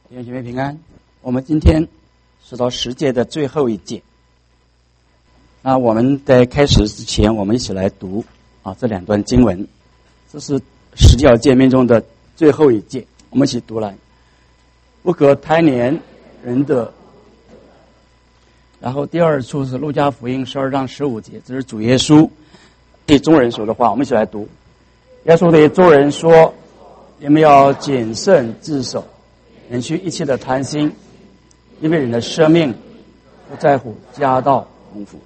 弟兄姐妹平安。我们今天是到10届的最后一届。那我们在开始之前，我们一起来读这两段经文。这是十教诫命中的最后一诫，我们一起读来。不可贪恋人的。然后第二处是路加福音12章15节，这是主耶稣对众人说的话，我们一起来读。耶稣对众人说：你们要谨慎自守，免去一切的贪心，因为人的生命不在乎家道丰富。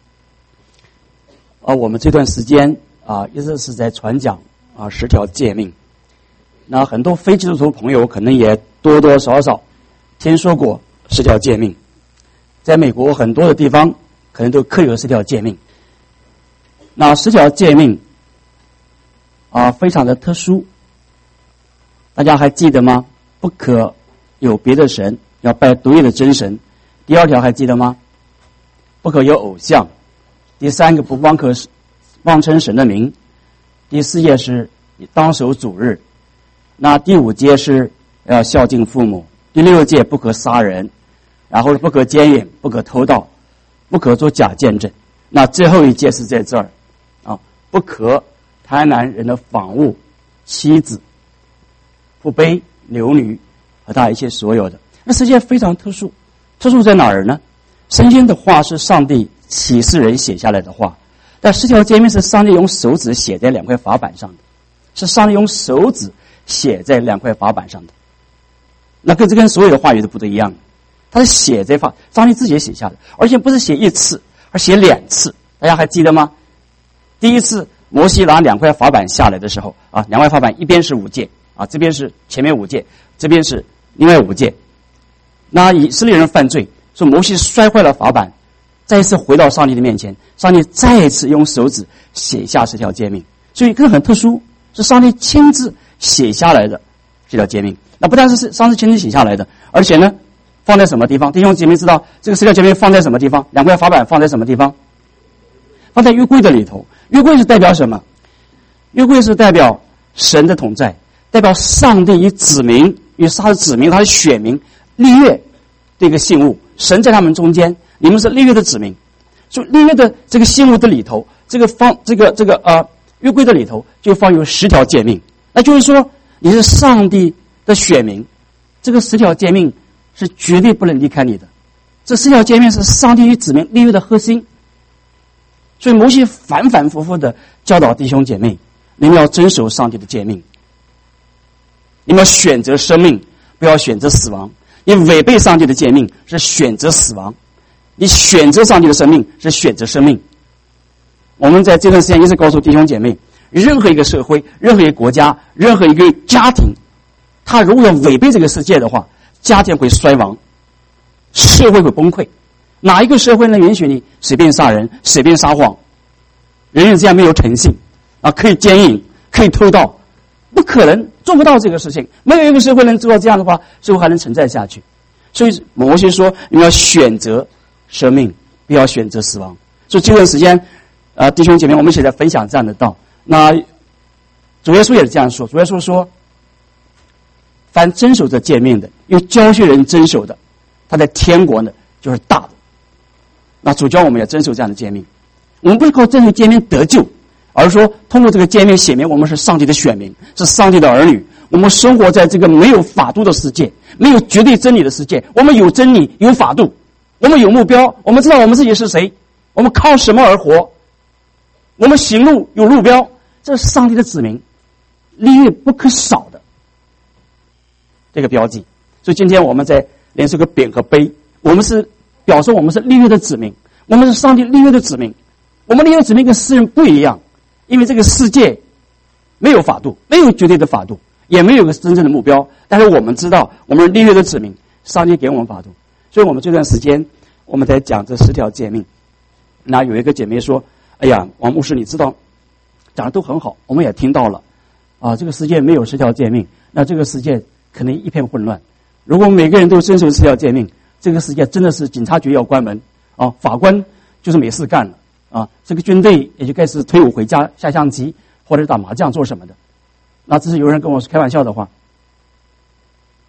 我们这段时间一直是在传讲10条诫命。那很多非基督徒朋友可能也多多少少听说过10条诫命，在美国很多的地方可能都刻有10条诫命。那10条诫命非常的特殊，大家还记得吗？不可有别的神，要拜独一的真神。第2条还记得吗？不可有偶像。第3个不妄称神的名。第4页是当守主日。那第5节是要孝敬父母。第6节不可杀人，然后不可奸淫，不可偷盗，不可做假见证。那最后一节是在这儿不可贪婪人的房屋、妻子、父卑、流女和他一切所有的。那世界非常特殊，特殊在哪儿呢？圣经的话是上帝启示人写下来的话，但10条诫命是上帝用手指写在2块法板上的，是上帝用手指写在2块法板上的。那跟所有的话语都不一样，它是写在上帝自己写下的，而且不是写1次，而写2次。大家还记得吗？第一次摩西拿2块法板下来的时候2块法板一边是5诫这边是前面5诫，这边是另外5诫。那以色列人犯罪，说摩西摔坏了法板，再一次回到上帝的面前，上帝再一次用手指写下10条诫命。所以这个很特殊，是上帝亲自写下来的这条诫命。那不但是上帝亲自写下来的，而且呢放在什么地方？弟兄姐妹知道这个10条诫命放在什么地方？2块法板放在什么地方？放在约柜的里头。约柜是代表什么？约柜是代表神的同在，代表上帝与子民，因为他是子民，他是选民立约这个信物，神在他们中间，你们是立约的子民。所以立约的这个信物的里头，约柜的里头就放有10条诫命。那就是说你是上帝的选民，这个10条诫命是绝对不能离开你的。这10条诫命是上帝与子民立约的核心。所以摩西反反复复的教导弟兄姐妹，你们要遵守上帝的诫命，你们要选择生命，不要选择死亡。你违背上帝的诫命是选择死亡，你选择上帝的生命是选择生命。我们在这段时间一直告诉弟兄姐妹，任何一个社会，任何一个国家，任何一个家庭，他如果要违背这个世界的话，家庭会衰亡，社会会崩溃。哪一个社会能允许你随便杀人、随便撒谎，人人这样没有诚信可以奸淫、可以偷盗？不可能，做不到这个事情。没有一个社会能做到这样的话，社会还能存在下去。所以摩西说，你们要选择生命，不要选择死亡。所以这段时间弟兄姐妹，我们一起来分享这样的道。那主耶稣也是这样说，主耶稣说，凡遵守这诫命的，又教训人遵守的，他在天国呢就是大的。那主教我们要遵守这样的诫命，我们不是靠遵守诫命得救，而是说通过这个诫命写明我们是上帝的选民，是上帝的儿女。我们生活在这个没有法度的世界，没有绝对真理的世界，我们有真理，有法度，我们有目标，我们知道我们自己是谁，我们靠什么而活，我们行路有路标，这是上帝的子民立约不可少的这个标记。所以今天我们在连这个匾和碑，我们是表示我们是立约的子民，我们是上帝立约的子民。我们立约的子民跟世人不一样，因为这个世界没有法度，没有绝对的法度，也没有个真正的目标。但是我们知道我们是立约的子民，上帝给我们法度。所以我们这段时间我们在讲这10条诫命。那有一个姐妹说，哎呀，王牧师你知道讲的都很好，我们也听到了这个世界没有10条诫命，那这个世界可能一片混乱。如果每个人都遵守10条诫命，这个世界真的是警察局要关门法官就是没事干了这个军队也就开始退伍回家下象棋或者打麻将做什么的。那这是有人跟我开玩笑的话。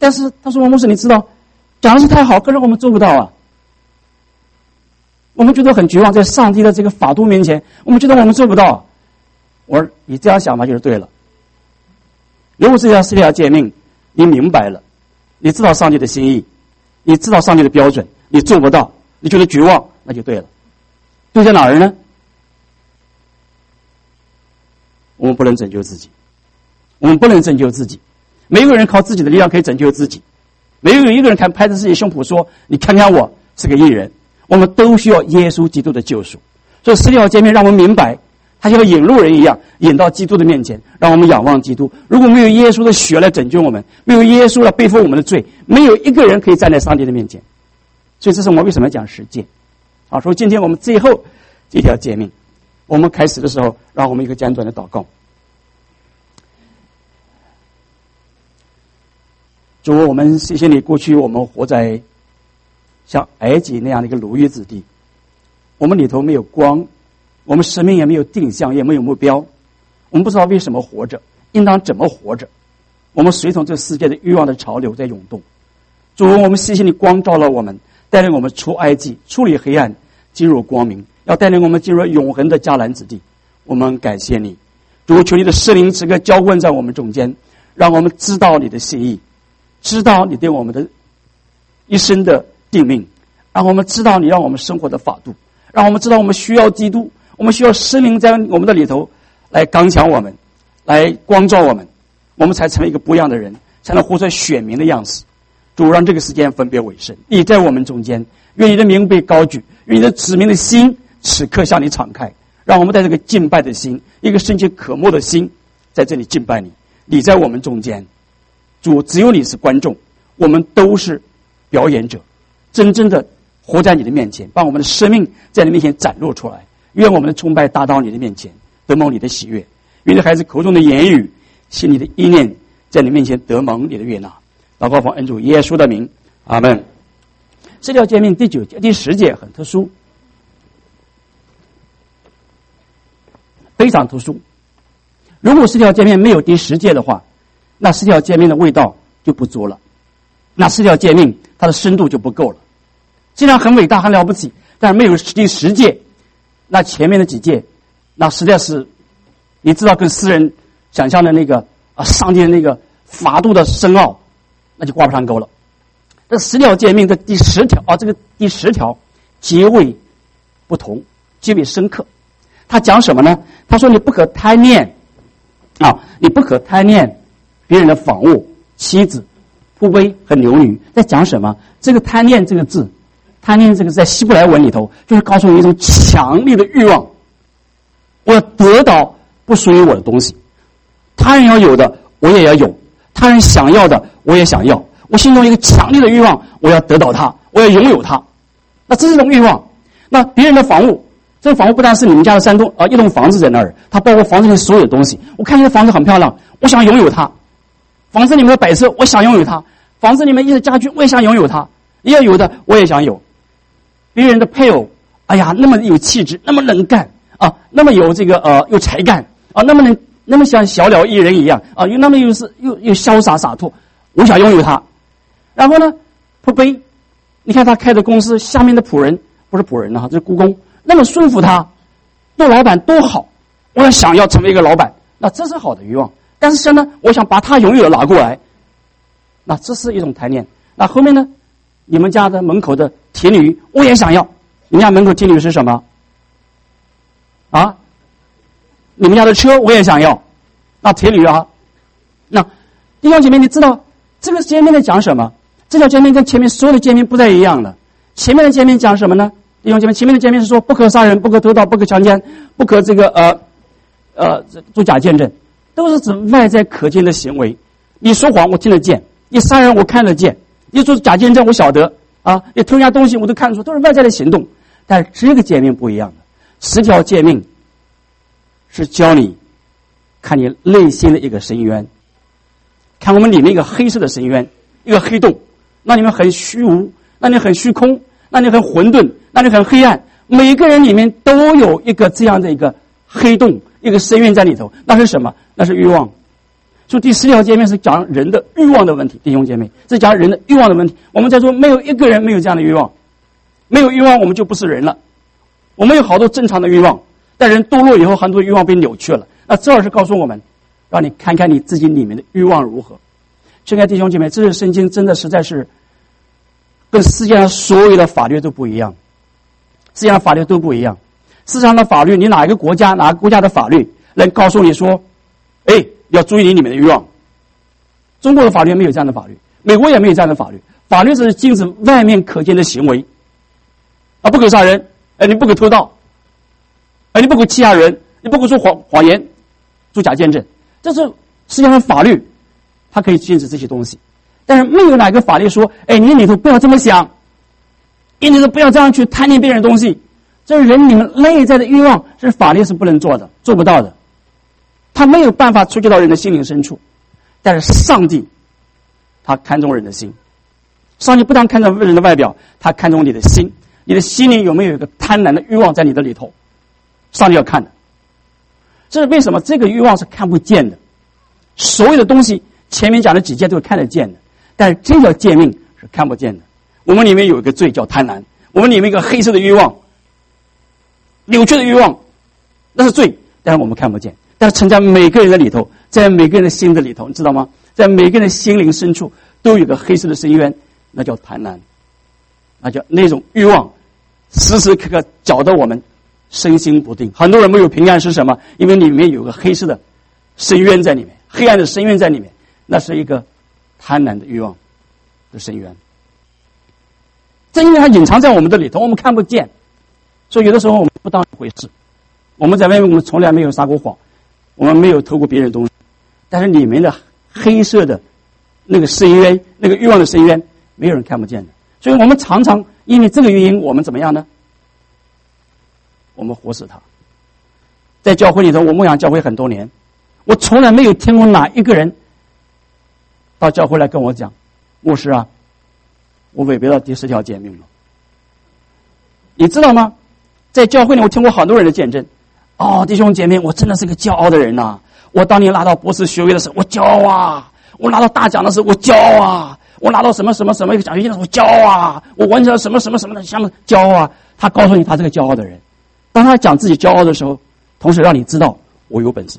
但是他说王牧师，你知道讲的是太好，可是我们做不到啊。我们觉得很绝望，在上帝的这个法度面前，我们觉得我们做不到。我说你这样想法就是对了。如果这条4条诫命你明白了，你知道上帝的心意，你知道上帝的标准，你做不到，你觉得绝望，那就对了。对在哪儿呢？我们不能拯救自己，我们不能拯救自己。没有人靠自己的力量可以拯救自己，没有一个人拍着自己胸脯说你看看我是个义人。我们都需要耶稣基督的救赎。所以4条诫命让我们明白，他像个引路人一样引到基督的面前，让我们仰望基督。如果没有耶稣的血来拯救我们，没有耶稣来背负我们的罪，没有一个人可以站在上帝的面前。所以这是我们为什么要讲实践。好，所以今天我们最后这条诫命，我们开始的时候让我们一个简短的祷告。主，我们谢谢你，过去我们活在像埃及那样的一个奴役之地，我们里头没有光，我们生命也没有定向，也没有目标，我们不知道为什么活着，应当怎么活着。我们随从这世界的欲望的潮流在涌动。主，我们谢谢你光照了我们，带领我们出埃及，出离黑暗，进入光明，要带领我们进入永恒的迦南之地。我们感谢你，主，求你的圣灵时刻浇灌在我们中间，让我们知道你的心意，知道你对我们的一生的定命，让我们知道你让我们生活的法度，让我们知道我们需要基督，我们需要圣灵在我们的里头来刚强我们，来光照我们，我们才成为一个不一样的人，才能活出选民的样式。主，让这个时间分别为圣，你在我们中间，愿你的名被高举，愿你的子民的心此刻向你敞开，让我们带这个敬拜的心，一个深切渴慕的心在这里敬拜你。你在我们中间，主，只有你是观众，我们都是表演者，真正的活在你的面前，把我们的生命在你面前展露出来。愿我们的崇拜达到你的面前，得蒙你的喜悦。愿这孩子口中的言语，心里的意念，在你面前得蒙你的悦纳。祷告奉恩主耶稣的名，阿门。4条诫命第10诫很特殊，非常特殊。如果4条诫命没有第10诫的话，那4条诫命的味道就不足了，那4条诫命它的深度就不够了。虽然很伟大很了不起，但是没有第10诫，那前面的几诫，那实在是你知道跟诗人想象的那个上帝的那个法度的深奥，那就挂不上钩了。这10条诫命的第10条这个第10条极为不同，极为深刻。他讲什么呢？他说你不可贪恋你不可贪恋别人的房屋、妻子、仆婢和牛女。在讲什么？这个贪恋这个字，贪恋这个在希伯来文里头就是告诉你一种强烈的欲望，我要得到不属于我的东西，他人要有的我也要有，他人想要的我也想要，我心中一个强烈的欲望，我要得到它，我要拥有它。那这是一种欲望。那别人的房屋，这个房屋不但是你们家的一栋房子在那儿，它包括房子里所有的东西。我看你的房子很漂亮，我想拥有它。房子里面的摆设，我想拥有它。房子里面一些家具，我也想拥有它。你要有的，我也想有。别人的配偶，哎呀，那么有气质，那么能干那么有这个有才干那么像小鸟依人一样又那么又潇洒洒脱，我想拥有它。然后呢，仆婢，你看他开的公司下面的仆人，不是仆人这是雇工，那么顺服他，做老板多好，我要想要成为一个老板，那这是好的欲望。但是呢，我想把他拥有的拿过来，那这是一种贪念。那后面呢，你们家的门口的铁驴我也想要。你们家门口铁驴是什么你们家的车我也想要，那铁驴那弟兄姐妹，你知道这个诫命在讲什么？这条诫命跟前面所有的诫命不太一样的。前面的诫命讲什么呢？弟兄姐妹，前面的诫命是说不可杀人，不可偷盗，不可强奸，不可这个做假见证，都是指外在可见的行为。你说谎我听得见，你杀人我看得见，你做假见证我晓得你偷人家东西我都看出，都是外在的行动。但是这个诫命不一样的，10条诫命是教你看你内心的一个深渊，看我们里面一个黑色的深渊，一个黑洞，那里面很虚无，那里很虚空，那里很混沌，那里很黑暗。每个人里面都有一个这样的一个黑洞，一个深渊在里头。那是什么？那是欲望。 所以第10条诫命是讲人的欲望的问题，弟兄姐妹，是讲人的欲望的问题。我们在说没有一个人没有这样的欲望，没有欲望我们就不是人了。我们有好多正常的欲望，但人堕落以后，很多欲望被扭曲了。那这是告诉我们，让你看看你自己里面的欲望如何。亲爱的弟兄姐妹，这是圣经真的实在是跟世界上所有的法律都不一样，世界上法律都不一样。世界上的法律，你哪个国家的法律能告诉你说，要注意你里面的欲望？中国的法律没有这样的法律，美国也没有这样的法律。法律只是禁止外面可见的行为，不可杀人，你不可偷盗，你不可欺压人，你不可说谎言，做假见证。这是世界上的法律，它可以禁止这些东西。但是没有哪个法律说，你里头不要这么想，你里头不要这样去贪恋别人的东西。这是人你们内在的欲望，是法律是不能做的，做不到的。他没有办法触及到人的心灵深处。但是上帝他看重人的心，上帝不但看重人的外表，他看重你的心，你的心里有没有一个贪婪的欲望在你的里头，上帝要看的。这是为什么？这个欲望是看不见的，所有的东西前面讲的几诫都是看得见的，但是这条诫命是看不见的。我们里面有一个罪叫贪婪，我们里面一个黑色的欲望，扭曲的欲望，那是罪，但是我们看不见。但是存在每个人的里头，在每个人的心的里头，你知道吗？在每个人的心灵深处都有个黑色的深渊，那叫贪婪，那叫那种欲望时时刻刻搅得我们身心不定。很多人没有平安是什么？因为里面有个黑色的深渊在里面，黑暗的深渊在里面，那是一个贪婪的欲望的深渊。正因为它隐藏在我们的里头，我们看不见，所以有的时候我们不当一回事。我们在外面我们从来没有撒过谎，我们没有偷过别人的东西，但是里面的黑色的那个深渊，那个欲望的深渊，没有人看不见的。所以我们常常因为这个原因，我们怎么样呢？我们活死它。在教会里头，我牧养教会很多年，我从来没有听过哪一个人到教会来跟我讲，牧师啊，我违背了第10条诫命了。你知道吗？在教会里，我听过很多人的见证。弟兄姐妹，我真的是个骄傲的人呐！我当年拿到博士学位的时候，我骄傲啊；我拿到大奖的时候，我骄傲啊；我拿到什么什么什么一个奖学金的时候，我骄傲啊；我完成了什么什么什么的项目，骄傲啊。他告诉你，他是个骄傲的人。当他讲自己骄傲的时候，同时让你知道我有本事。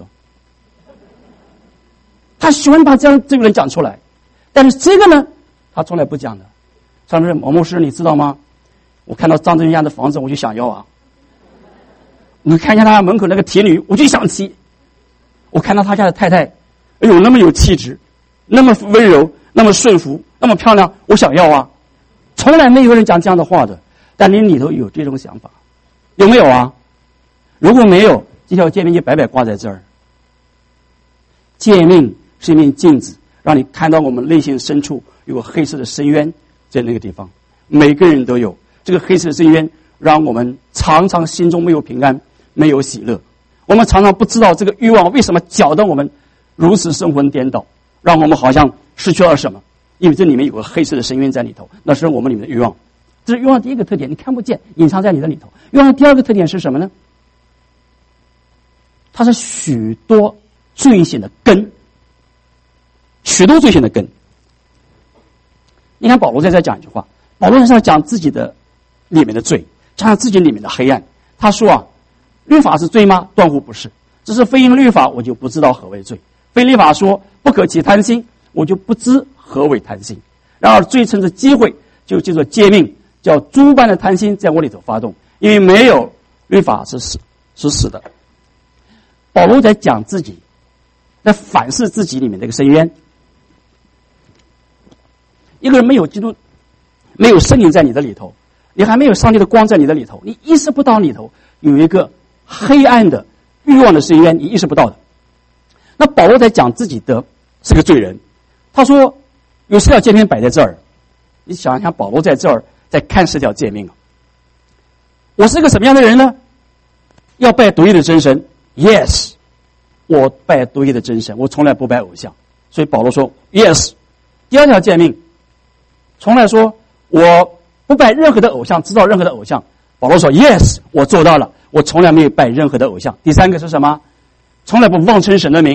他喜欢把这个人讲出来，但是这个呢，他从来不讲的。上次某牧师，你知道吗？我看到张真家的房子，我就想要啊。你看一下他门口那个铁女，我就想骑。我看到他家的太太，那么有气质，那么温柔，那么顺服，那么漂亮，我想要啊。从来没有人讲这样的话的，但你里头有这种想法，有没有啊？如果没有，这条诫命就白白挂在这儿。诫命是一面镜子，让你看到我们内心深处有个黑色的深渊在那个地方，每个人都有这个黑色的深渊，让我们常常心中没有平安，没有喜乐。我们常常不知道这个欲望为什么搅得我们如此神魂颠倒，让我们好像失去了什么。因为这里面有个黑色的深渊在里头，那是我们里面的欲望。这是欲望第一个特点，你看不见，隐藏在你的里头。欲望第二个特点是什么呢？它是许多罪行的根，许多罪行的根。你看保罗在这讲一句话，保罗在这讲自己的里面的罪，加上自己里面的黑暗。他说律法是罪吗？断乎不是，只是非因律法，我就不知道何为罪。非律法说不可起贪心，我就不知何为贪心。然而罪趁着机会，就借着诫命，叫诸般的贪心在我里头发动，因为没有律法是死的。保罗在讲自己，在反思自己里面的一个深渊。一个人没有基督，没有圣灵在你的里头，你还没有上帝的光在你的里头，你意识不到里头有一个黑暗的欲望的深渊，你意识不到的。那保罗在讲自己的是个罪人，他说有10条诫命摆在这儿，你想一想，保罗在这儿在看10条诫命啊。我是个什么样的人呢？要拜独一的真神 ，yes， 我拜独一的真神，我从来不拜偶像。所以保罗说 yes。第2条诫命，从来说我不拜任何的偶像，知道任何的偶像。保罗说 yes， 我做到了，我从来没有拜任何的偶像。第3个是什么？从来不妄称神的名，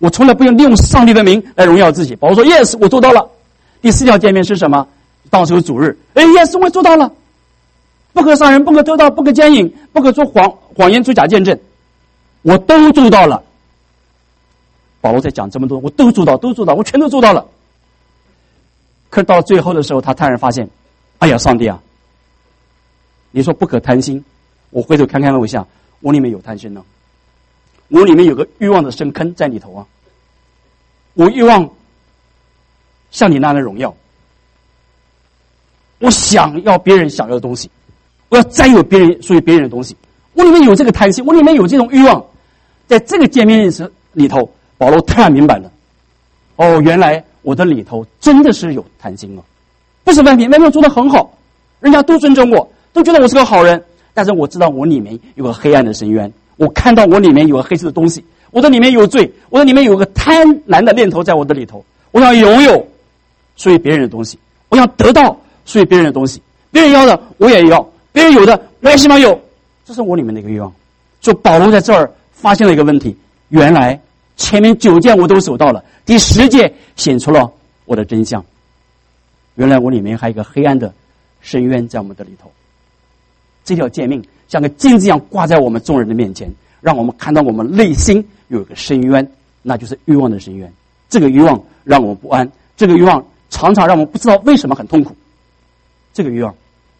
我从来不用利用上帝的名来荣耀自己。保罗说 yes， 我做到了。第4条诫命是什么？当守主日。yes， 我做到了。不可杀人，不可偷盗，不可奸淫，不可说谎言，作假见证，我都做到了。保罗在讲这么多，我都做到，我全都做到了。可是到最后的时候，他突然发现，哎呀，上帝啊，你说不可贪心，我回头看看我一下，我里面有贪心呢，我里面有个欲望的深坑在里头啊，我欲望像你那样的荣耀，我想要别人想要的东西，我要占有别人属于别人的东西，我里面有这个贪心，我里面有这种欲望。在这个界面里头，保罗突然明白了，哦，原来我的里头真的是有贪心了，不是外面做得很好，人家都尊重我，都觉得我是个好人，但是我知道我里面有个黑暗的深渊，我看到我里面有个黑色的东西，我的里面有罪，我的里面有个贪婪的念头在我的里头，我想拥有属于别人的东西，我想得到属于别人的东西，别人要的我也要，别人有的我也希望有，这是我里面的一个欲望。所以保罗在这儿发现了一个问题，原来前面9件我都守到了，第10件显出了我的真相，原来我里面还有一个黑暗的深渊在我们的里头。这条诫命像个镜子一样挂在我们众人的面前，让我们看到我们内心有一个深渊，那就是欲望的深渊。这个欲望让我们不安，这个欲望常常让我们不知道为什么很痛苦。这个欲望，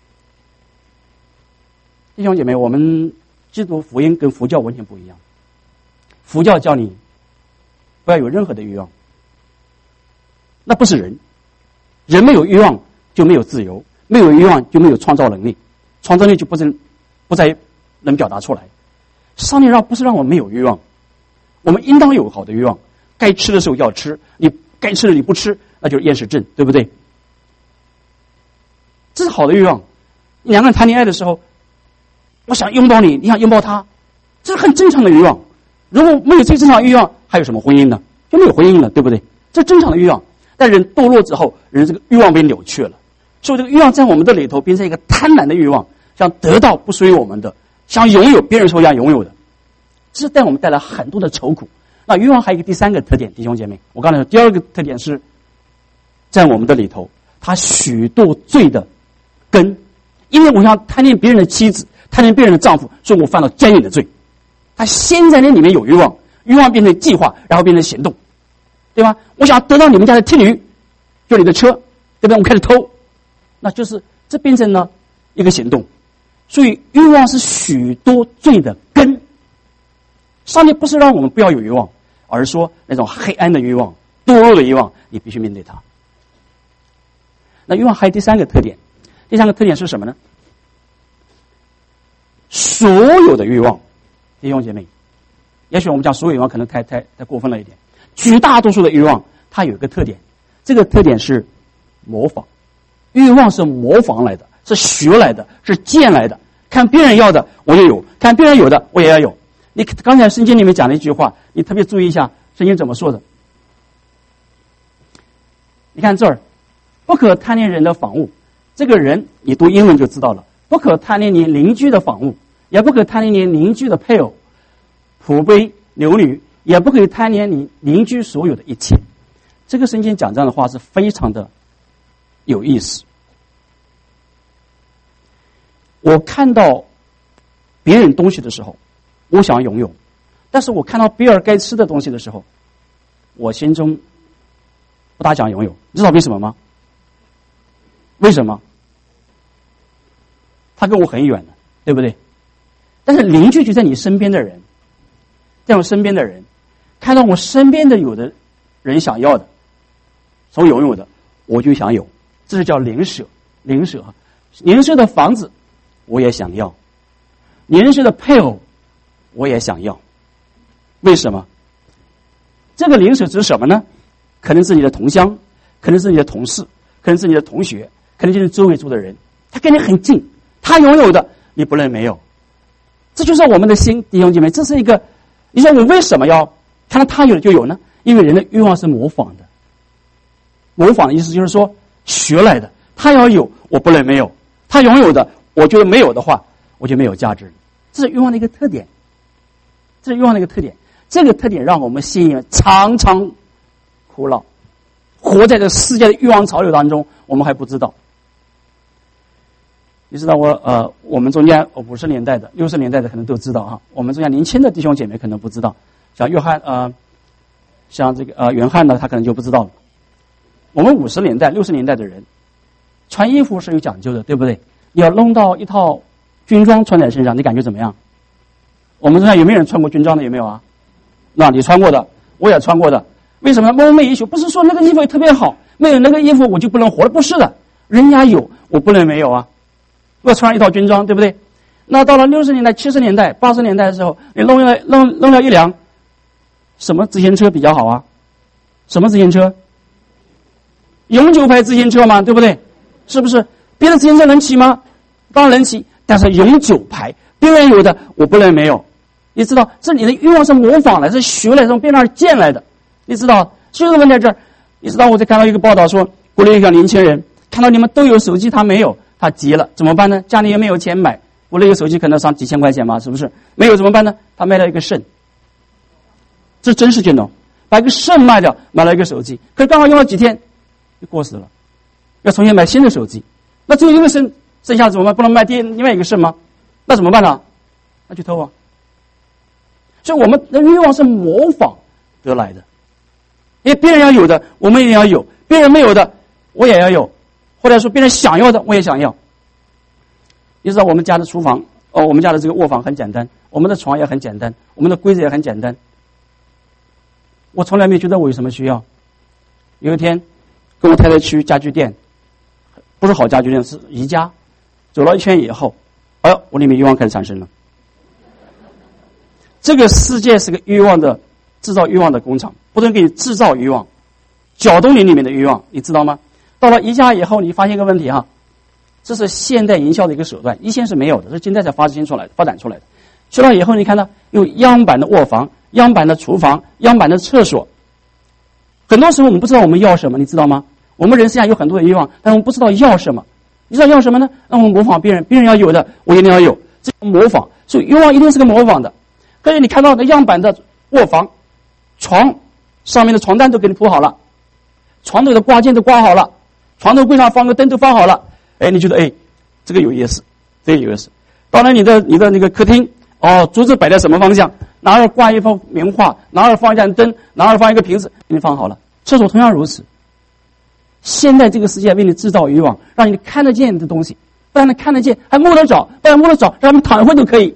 弟兄姐妹，我们基督福音跟佛教完全不一样。佛教叫你不要有任何的欲望，那不是人，人没有欲望就没有自由，没有欲望就没有创造能力，创造力就不再能表达出来。上帝不是让我们没有欲望，我们应当有好的欲望，该吃的时候要吃，你该吃的你不吃，那就是厌食症，对不对？这是好的欲望。两个人谈恋爱的时候，我想拥抱你，你想拥抱他，这是很正常的欲望。如果没有这正常的欲望，还有什么婚姻呢？就没有婚姻了，对不对？这正常的欲望。但人堕落之后，人这个欲望被扭曲了，所以这个欲望在我们的里头变成一个贪婪的欲望，想得到不属于我们的，想拥有别人手下拥有的，这带我们带来很多的愁苦。那欲望还有一个第3个特点，弟兄姐妹，我刚才说第2个特点是在我们的里头，它许多罪的根，因为我想贪恋别人的妻子，贪恋别人的丈夫，所以我犯了奸淫的罪。他先在那里面有欲望，欲望变成计划，然后变成行动，对吧？我想得到你们家的天驴，就你的车，对不对？我开始偷，那就是这变成了一个行动。所以欲望是许多罪的根。上帝不是让我们不要有欲望，而是说那种黑暗的欲望、堕落的欲望，你必须面对它。那欲望还有第3个特点，第3个特点是什么呢？所有的欲望，弟兄姐妹，也许我们讲所有欲望可能太过分了一点，绝大多数的欲望它有一个特点，这个特点是模仿。欲望是模仿来的，是学来的，是见来的，看别人要的我也有，看别人有的我也要有。你刚才圣经里面讲了一句话，你特别注意一下圣经怎么说的。你看这儿，不可贪恋人的房屋，这个人你读英文就知道了，不可贪恋你邻居的房屋，也不可贪恋你邻居的配偶、仆婢、牛女，也不可以贪恋你邻居所有的一切。这个圣经讲这样的话是非常的有意思。我看到别人东西的时候，我想拥有，但是我看到比尔盖茨的东西的时候，我心中不大想拥有。你知道为什么吗？为什么？他跟我很远的，对不对？但是邻居就在你身边的人，在我身边的人，看到我身边的有的人想要的，所拥有的，我就想有，这是叫邻舍。邻舍的房子我也想要，邻舍的配偶我也想要。为什么？这个邻舍指什么呢？可能是你的同乡，可能是你的同事，可能是你的同学，可能就是周围住的人，他跟你很近，他拥有的你不能没有。这就是我们的心，弟兄姐妹，这是一个，你说我为什么要看到他有的就有呢？因为人的欲望是模仿的。模仿的意思就是说学来的，他要有我不能没有，他拥有的我觉得没有的话我就没有价值。这是欲望的一个特点，这是欲望的一个特点。 这个特点让我们心里面常常苦恼，活在这世界的欲望潮流当中，我们还不知道。你知道我们中间50年代的、60年代的可能都知道啊，我们中间年轻的弟兄姐妹可能不知道，像像这个袁汉呢，他可能就不知道了。我们50年代、60年代的人，穿衣服是有讲究的，对不对？你要弄到一套军装穿在身上，你感觉怎么样？我们中间有没有人穿过军装的？有没有啊？那你穿过的，我也穿过的。为什么呢？梦寐以求，不是说那个衣服特别好，没有那个衣服我就不能活了，不是的，人家有，我不能没有啊。我穿一套军装，对不对？那到了60年代、70年代、80年代的时候，你弄了一辆什么自行车比较好啊？什么自行车？永久牌自行车嘛，对不对？是不是？别的自行车能骑吗？当然能骑，但是永久牌，别人有的我不能没有。你知道，这你的欲望是模仿来，是学来，从别人那儿见来的。你知道，所以问题在这儿。你知道，我在看到一个报道说，国内一个年轻人看到你们都有手机，他没有，他急了，怎么办呢？家里也没有钱买，国内一个手机可能上几千块钱嘛，是不是？没有怎么办呢？他卖了一个肾，这是真事情哦，把一个肾卖掉，买了一个手机，可是刚好用了几天就过时了，要重新买新的手机。那只有一个肾，剩下怎么办？不能卖另外一个肾吗？那怎么办呢？那去偷啊！所以我们的欲望是模仿得来的，因为别人要有的，我们也要有；别人没有的，我也要有，或者说别人想要的，我也想要。你知道我们家的厨房，我们家的这个卧房很简单，我们的床也很简单，我们的柜子也很简单。我从来没觉得我有什么需要。有一天，跟我太太去家具店，不是好家具店，是宜家。走了一圈以后，哎呦，我里面欲望开始产生了。这个世界是个欲望的制造欲望的工厂，不断给你制造欲望，搅动你里面的欲望，你知道吗？到了宜家以后，你发现一个问题哈，这是现代营销的一个手段，以前是没有的，是近代才发展出来的。去了以后，你看到有样板的卧房、样板的厨房、样板的厕所。很多时候我们不知道我们要什么，你知道吗？我们人身上有很多的欲望，但是我们不知道要什么。你知道要什么呢？让我们模仿别人，别人要有的，我一定要有，这个模仿。所以欲望一定是个模仿的。可是你看到那样板的卧房，床上面的床单都给你铺好了，床头的挂件都挂好了，床头柜上放个灯都放好了，哎，你觉得这个有意思，这个有意思。到了你的那个客厅，桌子摆在什么方向，哪儿挂一幅名画，哪儿放一盏灯，哪儿放一个瓶子，给你放好了。厕所同样如此。现在这个世界为你制造欲望，让你看得见的东西，不然你看得见还摸得着，不然摸得着，让他们躺一会都可以。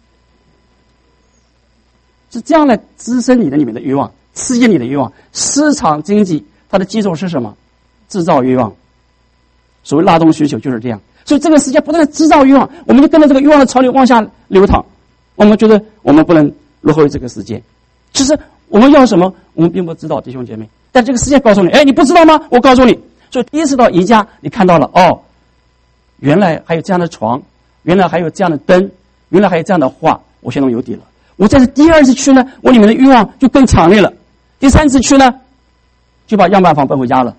是这样来滋生你的里面的欲望，刺激你的欲望。市场经济它的基础是什么？制造欲望。所谓拉动需求就是这样。所以这个世界不断的制造欲望，我们就跟着这个欲望的潮流往下流淌。我们觉得我们不能落后于这个世界。其实我们要什么，我们并不知道，弟兄姐妹。但这个世界告诉你，你不知道吗？我告诉你。所以第一次到宜家，你看到了，原来还有这样的床，原来还有这样的灯，原来还有这样的画，我现在有底了。我在第二次去呢，我里面的欲望就更强烈了。第三次去呢，就把样板房搬回家了。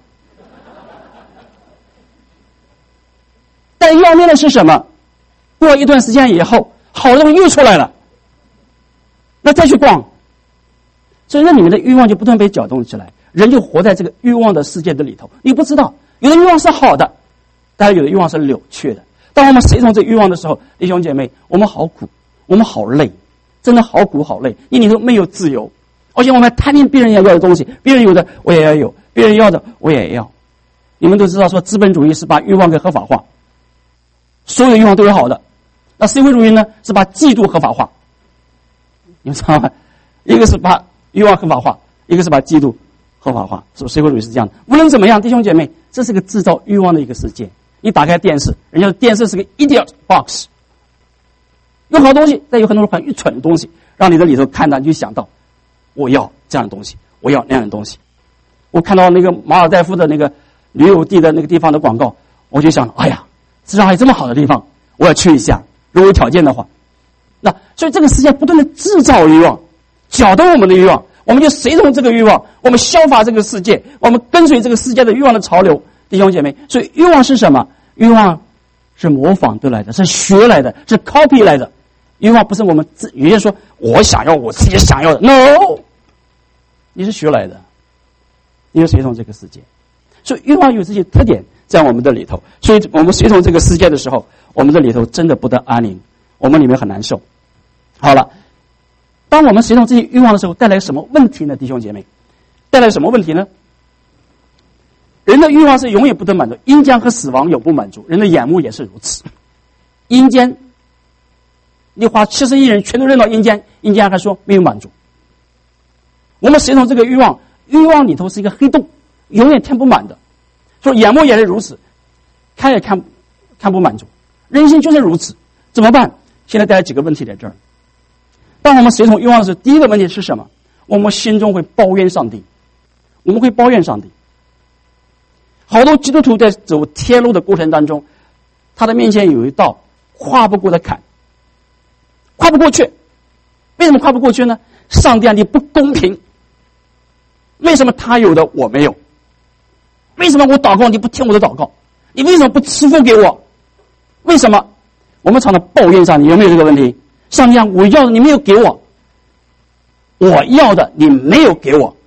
但要命的是什么？过一段时间以后，好的东西又出来了，那再去逛，所以那里面的欲望就不断被搅动起来，人就活在这个欲望的世界的里头。你不知道，有的欲望是好的，但是有的欲望是扭曲的。当我们随从这欲望的时候，弟兄姐妹，我们好苦，我们好累，真的好苦好累，因为你都没有自由，而且我们还贪恋别人要的东西，别人有的我也要有，别人要的我也要。你们都知道说资本主义是把欲望给合法化，所有的欲望都是好的。那社会主义呢，是把嫉妒合法化。你们知道吗？一个是把欲望合法化，一个是把嫉妒合法化，是不是？社会主义是这样的。无论怎么样，弟兄姐妹，这是个制造欲望的一个世界。你打开电视，人家的电视是个 idiot box， 有好东西，但有很多很愚蠢的东西，让你在里头看到，你就想到我要这样的东西，我要那样的东西。我看到那个马尔代夫的那个旅游地的那个地方的广告，我就想，哎呀，世上还有这么好的地方，我要去一下，如果有条件的话。那所以这个世界不断的制造欲望，搅动我们的欲望，我们就随从这个欲望，我们效法这个世界，我们跟随这个世界的欲望的潮流。弟兄姐妹，所以欲望是什么？欲望是模仿得来的，是学来的，是 copy 来的。 欲望不是我们有些人说我想要我自己想要的 ，no， 你是学来的，你是随从这个世界，所以欲望有这些特点在我们的里头，所以我们随从这个世界的时候，我们的里头真的不得安宁，我们里面很难受。好了，当我们随从这些欲望的时候，带来什么问题呢？弟兄姐妹，带来什么问题呢？人的欲望是永远不得满足，阴间和死亡永不满足，人的眼目也是如此。阴间，你把70亿人全都扔到阴间，阴间还说没有满足。我们随从这个欲望，欲望里头是一个黑洞，永远填不满的。说眼目也是如此，看也看不满足，人心就是如此，怎么办？现在带来几个问题在这儿。当我们随从欲望的时候，第一个问题是什么？我们心中会抱怨上帝，我们会抱怨上帝。好多基督徒在走天路的过程当中，他的面前有一道跨不过的坎，跨不过去。为什么跨不过去呢？上帝啊，你不公平，为什么他有的我没有？为什么我祷告你不听我的祷告？你为什么不赐福给我？为什么？我们常常抱怨上帝，有没有这个问题？上帝啊，我要的你没有给我，我要的你没有给我，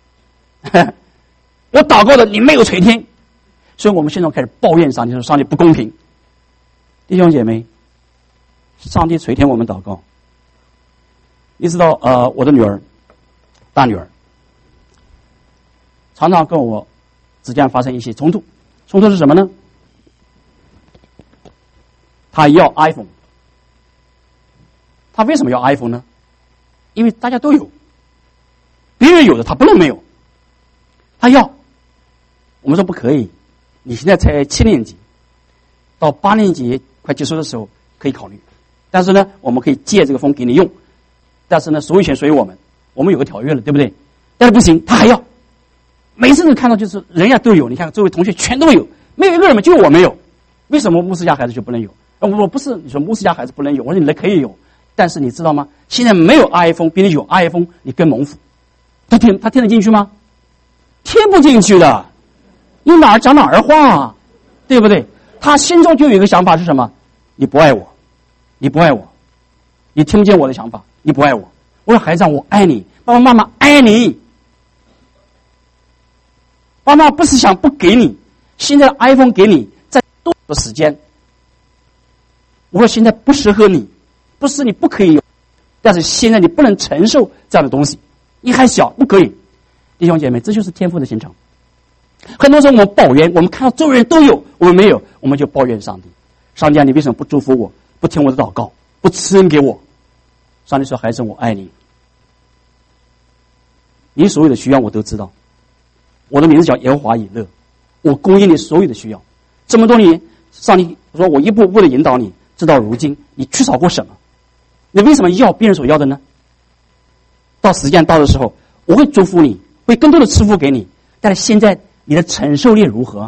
我祷告的你没有垂听，所以我们现在开始抱怨上帝，说上帝不公平。弟兄姐妹，上帝垂听我们祷告。你知道我的女儿，大女儿，常常跟我之间发生一些冲突。冲突是什么呢？她要 iPhone。她为什么要 iPhone 呢？因为大家都有，别人有的她不能没有。她要，我们说不可以，你现在才7年级，到8年级快结束的时候可以考虑。但是呢，我们可以借这个风给你用，但是呢，所有权属于我们，我们有个条约了，对不对？但是不行，他还要，每次都看到就是人家都有，你看周围同学全都有，没有一个人嘛，就我没有。为什么牧师家孩子就不能有？我不是你说牧师家孩子不能有，我说你可以有，但是你知道吗？现在没有 iPhone 比你有 iPhone 你更蒙福。他听得进去吗？听不进去的，你哪儿讲哪儿话啊，对不对？他心中就有一个想法是什么？你不爱我，你不爱我，你听不见我的想法，你不爱我。我说孩子，我爱你，爸爸妈妈爱你。爸妈不是想不给你，现在 iPhone 给你，在多的时间。我说现在不适合你，不是你不可以有，但是现在你不能承受这样的东西，你还小，不可以。弟兄姐妹，这就是天父的形成。很多时候我们抱怨，我们看到周围人都有，我们没有，我们就抱怨上帝。上帝啊，你为什么不祝福我，不听我的祷告，不赐恩给我？上帝说，孩子，我爱你，你所有的需要我都知道，我的名字叫耶和华以勒，我供应你所有的需要。这么多年，上帝说我一步步的引导你，直到如今，你缺少过什么？你为什么要别人所要的呢？到时间到的时候，我会祝福你，会更多的赐福给你，但是现在你的承受力如何？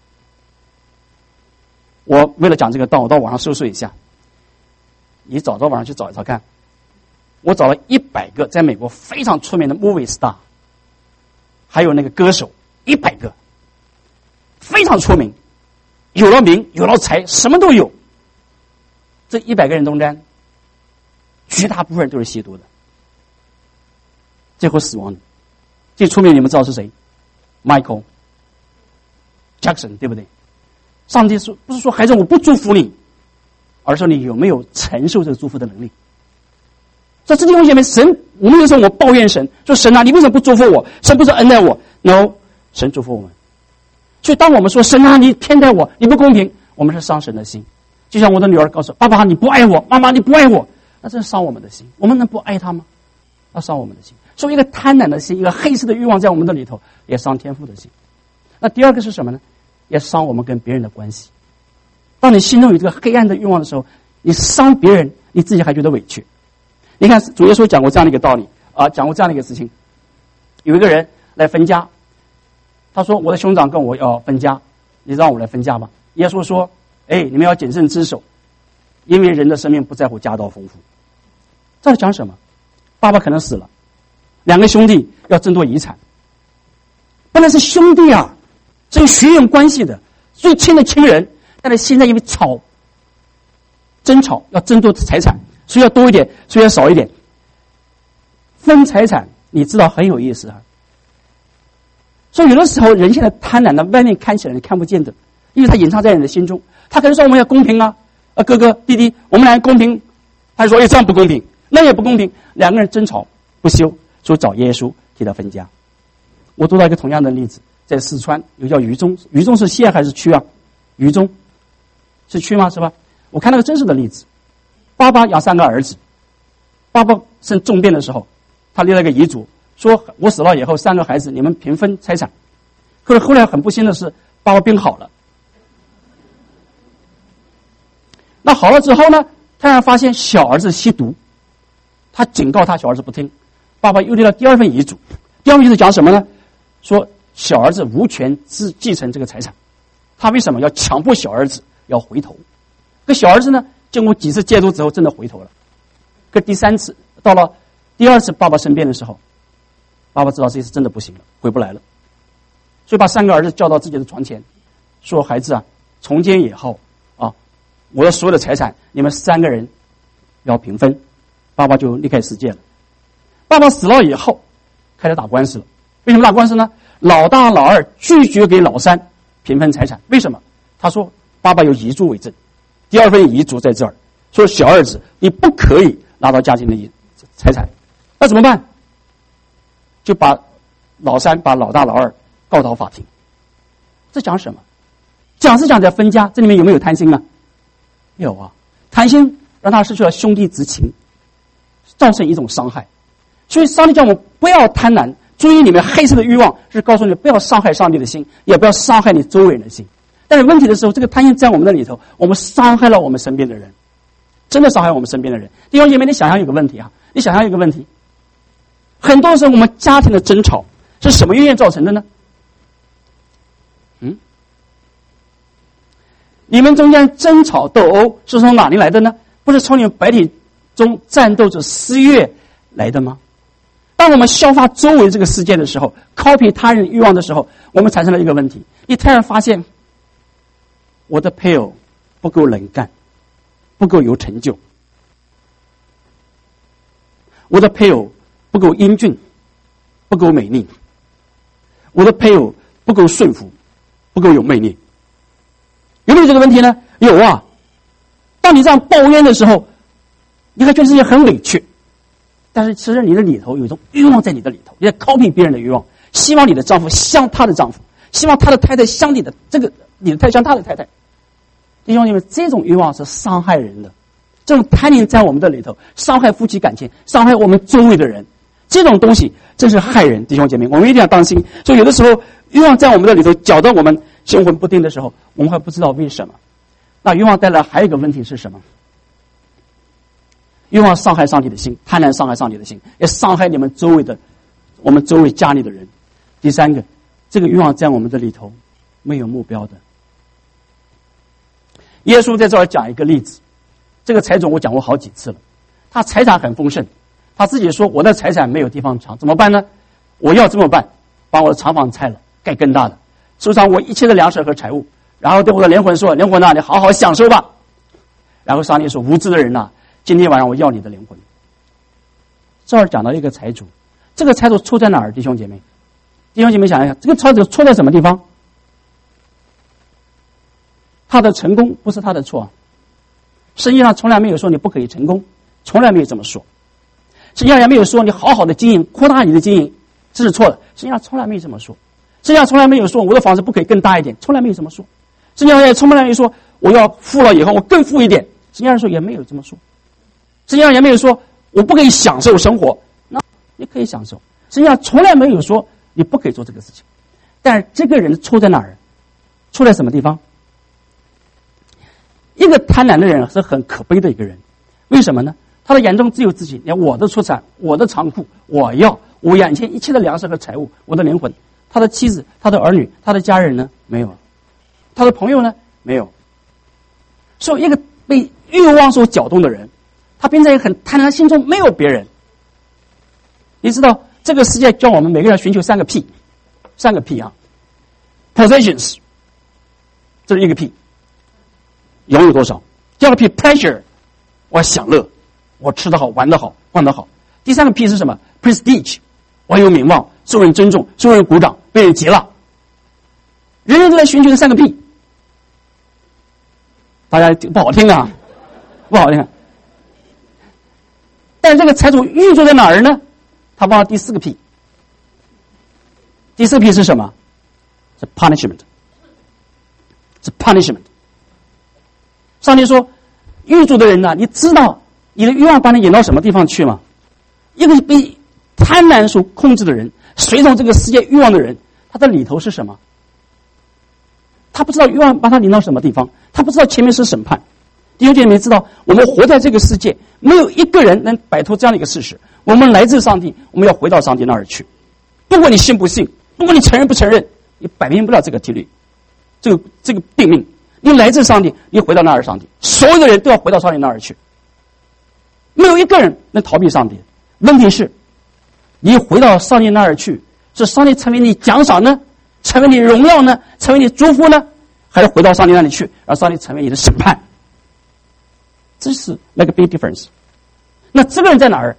我为了讲这个道，我到网上搜索一下，你找到网上去找一找看。我找了100个在美国非常出名的 movie star， 还有那个歌手100个，非常出名，有了名有了财，什么都有。这100个人中间，绝大部分都是吸毒的，最后死亡的。最出名你们知道是谁？ Michael Jackson， 对不对？上帝说，不是说孩子我不祝福你，而是说你有没有承受这个祝福的能力。在这地方姐妹，神，我们有时候我们抱怨神，说神啊，你为什么不祝福我？神不是恩待我 ？No， 神祝福我们。所以当我们说神啊，你偏待我，你不公平，我们是伤神的心。就像我的女儿告诉爸爸，你不爱我，妈妈你不爱我，那这是伤我们的心。我们能不爱他吗？那伤我们的心。所以一个贪婪的心，一个黑色的欲望在我们的里头，也伤天父的心。那第二个是什么呢？也伤我们跟别人的关系。当你心中有这个黑暗的欲望的时候，你伤别人，你自己还觉得委屈。你看主耶稣讲过这样的一个道理啊，讲过这样的一个事情。有一个人来分家，他说我的兄长跟我要分家，你让我来分家吧。耶稣说，你们要谨慎自守，因为人的生命不在乎家道丰富。这是讲什么？爸爸可能死了，2个兄弟要争夺遗产，本来是兄弟啊，是有血缘关系的，最亲的亲人，但是现在因为争吵要争夺财产， 谁要多一点，谁要少一点。分财产，你知道很有意思啊。所以有的时候人现在贪婪的，外面看起来你看不见的，因为他隐藏在你的心中。他可能说我们要公平啊，哥哥弟弟，我们俩公平。他说这样不公平，那也不公平，两个人争吵不休，就找耶稣替他分家。我读到一个同样的例子，在四川有叫余中，余中是县还是区啊？余中是区吗？是吧？我看到个真实的例子，爸爸养3个儿子，爸爸生重病的时候，他立了个遗嘱，说我死了以后3个孩子你们平分财产。可是后来很不幸的是，爸爸病好了。那好了之后呢，突然发现小儿子吸毒，他警告他小儿子不听，爸爸又立了第2份遗嘱。第2份遗嘱讲什么呢？说小儿子无权继承这个财产，他为什么要强迫小儿子要回头？可小儿子呢，经过几次戒毒之后，真的回头了。可第3次，到了第2次爸爸生病的时候，爸爸知道这次真的不行了，回不来了，所以把3个儿子叫到自己的床前，说：“孩子啊，从今以后啊，我的所有的财产，你们3个人要平分。”爸爸就离开世界了。爸爸死了以后，开始打官司了。为什么打官司呢？老大老二拒绝给老三平分财产，为什么？他说爸爸有遗嘱为证，第2份遗嘱在这儿，说小儿子你不可以拿到家庭的财产。那怎么办？就把老三把老大老二告到法庭。这讲什么？讲是讲在分家，这里面有没有贪心啊？有啊，贪心让他失去了兄弟之情，造成一种伤害。所以上帝叫我们不要贪婪，注意你们黑色的欲望，是告诉你不要伤害上帝的心，也不要伤害你周围人的心。但是问题的时候，这个贪心在我们的里头，我们伤害了我们身边的人，真的伤害我们身边的人。弟兄姐妹，你想象一个问题啊，你想象一个问题，很多时候我们家庭的争吵是什么原因造成的呢？你们中间争吵斗殴是从哪里来的呢？不是从你们白体中战斗着私欲来的吗？当我们消化周围这个世界的时候， copy 他人欲望的时候，我们产生了一个问题，你突然发现我的配偶不够能干，不够有成就，我的配偶不够英俊，不够美丽，我的配偶不够顺服，不够有魅力。有没有这个问题呢？有啊。当你这样抱怨的时候，你还觉得自己很委屈，但是其实你的里头有一种欲望在你的里头，你在 copy 别人的欲望，希望你的丈夫像他的丈夫，希望他的太太像你的你的太太像他的太太。弟兄姐妹，这种欲望是伤害人的，这种贪念在我们的里头，伤害夫妻感情，伤害我们周围的人，这种东西真是害人。弟兄姐妹，我们一定要当心。所以有的时候欲望在我们的里头搅得我们心魂不定的时候，我们还不知道为什么。那欲望带来还有一个问题是什么？欲望伤害上帝的心，贪婪伤害上帝的心，也伤害你们周围的我们周围家里的人。第3个，这个欲望在我们的里头没有目标的。耶稣在这儿讲一个例子，这个财主我讲过好几次了，他财产很丰盛，他自己说我的财产没有地方藏，怎么办呢？我要这么办，把我的厂房拆了，盖更大的，收藏我一切的粮食和财物，然后对我的灵魂说：灵魂啊，你好好享受吧。然后上帝说：无知的人啊，今天晚上我要你的灵魂。这儿讲到一个财主，这个财主错在哪儿？弟兄姐妹，弟兄姐妹想一想，这个财主错在什么地方？他的成功不是他的错，圣经上从来没有说你不可以成功，从来没有这么说。圣经上也没有说你好好的经营，扩大你的经营，这是错的。圣经上从来没有这么说。圣经上从来没有说我的房子不可以更大一点，从来没有这么说。圣经上也从来没有说我要富了以后我更富一点，圣经上说也没有这么说。圣经上也没有说我不可以享受生活，那你可以享受。圣经上从来没有说你不可以做这个事情。但是这个人错在哪儿？错在什么地方？一个贪婪的人是很可悲的一个人，为什么呢？他的眼中只有自己，我的出产，我的仓库，我眼前一切的粮食和财物，我的灵魂。他的妻子，他的儿女，他的家人呢？没有。他的朋友呢？没有。所以一个被欲望所搅动的人，他变成一个很贪婪，心中没有别人。你知道这个世界叫我们每个人寻求3个 P，3个 P 啊 ，possessions， 这是一个 P， 拥有多少？第2个 P pleasure， 我要享乐， 我吃得好，玩得好，逛得好。第三个 P 是什么 ？prestige， 我有名望，受人尊重，受人鼓掌，被人接纳。人人都在寻求这三个 P。大家不好听啊，不好听。但这个财主运作在哪儿呢？他忘了第四个 P。第四个 P 是什么？是 punishment， 是 punishment。上帝说，狱卒的人呢，你知道你的欲望把你引到什么地方去吗？一个被贪婪所控制的人，随从这个世界欲望的人，他的里头是什么？他不知道欲望把他引到什么地方，他不知道前面是审判。弟兄姐妹知道，我们活在这个世界，没有一个人能摆脱这样的一个事实：我们来自上帝，我们要回到上帝那儿去。不管你信不信，不管你承认不承认，你摆平不了这个题律，这个病命。你来自上帝，你回到那儿上帝，所有的人都要回到上帝那儿去，没有一个人能逃避上帝。问题是，你回到上帝那儿去，是上帝成为你奖赏呢，成为你荣耀呢，成为你祝福呢，还是回到上帝那里去，让上帝成为你的审判？这是那个 big difference。那这个人在哪儿？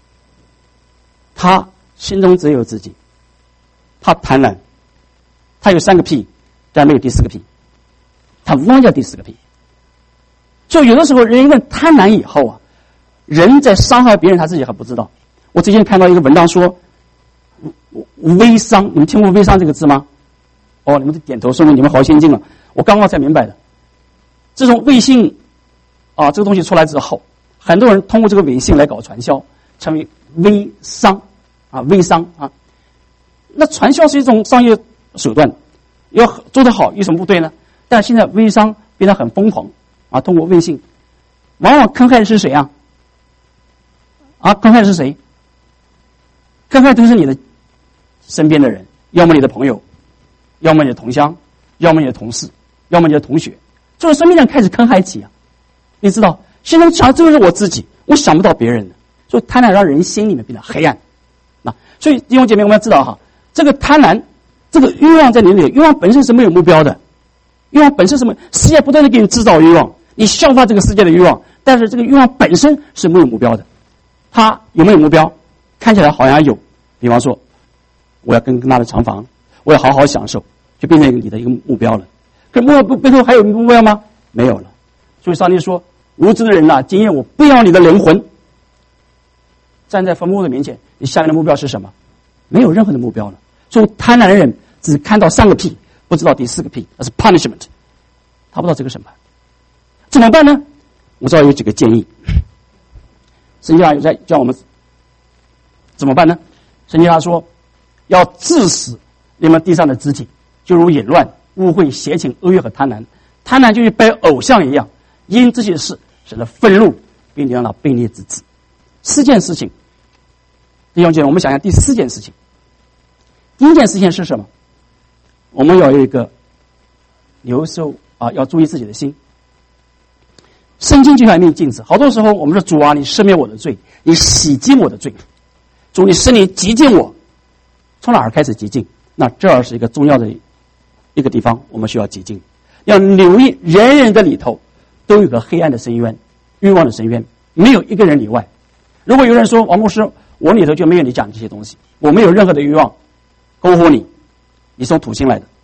他心中只有自己，他贪婪，他有三个 P， 但没有第四个 P， 他忘掉第四个 P。所以有的时候人一旦贪婪以后啊，人在伤害别人，他自己还不知道。我最近看到一个文章说，微商，你们听过微商这个字吗？哦，你们点头说明你们好先进了。我刚刚才明白的。自从微信啊这个东西出来之后，很多人通过这个微信来搞传销，成为微商啊，微商啊。那传销是一种商业手段，要做得好有什么不对呢？但是现在微商变得很疯狂啊，通过微信，往往坑害的是谁啊？坑害的是谁？坑害都是你的身边的人，要么你的朋友，要么你的同乡，要么你的同事，要么你的同学，从身边人开始坑害起啊！你知道，现在想就是我自己，我想不到别人的，所以贪婪让人心里面变得黑暗。所以弟兄姐妹，我们要知道哈，这个贪婪，这个欲望在你里，欲望本身是没有目标的，欲望本身是世界不断的给你制造欲望，你效法这个世界的欲望，但是这个欲望本身是没有目标的。他有没有目标？看起来好像有，比方说，我要跟他的长房，我要好好享受，就变成你的一个目标了。可目标背后还有目标吗？没有了。所以上帝说，无知的人呐，今夜我不要你的灵魂。站在坟墓的面前，你下面的目标是什么？没有任何的目标了。所以贪婪的人只看到三个 P， 不知道第四个 P， 那是 punishment， 他不知道这个审判。怎么办呢？我知道有几个建议。圣经上在叫我们怎么办呢？圣经上说，要治死你们地上的肢体，就如淫乱、污秽、邪情、恶欲和贪婪。贪婪就与拜偶像一样，因这些事使得愤怒，并让他悖逆之子。4件事情，弟兄姐妹，我们想想第4件事情。第一件事情是什么？我们要有一个有时候要注意自己的心。圣经就像一面镜子，好多时候我们说主啊，你赦免我的罪，你洗净我的罪，主你使你洁净我。从哪儿开始洁净？那这儿是一个重要的一个地方，我们需要洁净。要留意人人的里头都有个黑暗的深渊，欲望的深渊，没有一个人例外。如果有人说王牧师，我里头就没有你讲这些东西，我没有任何的欲望勾火你，你是从土星来的，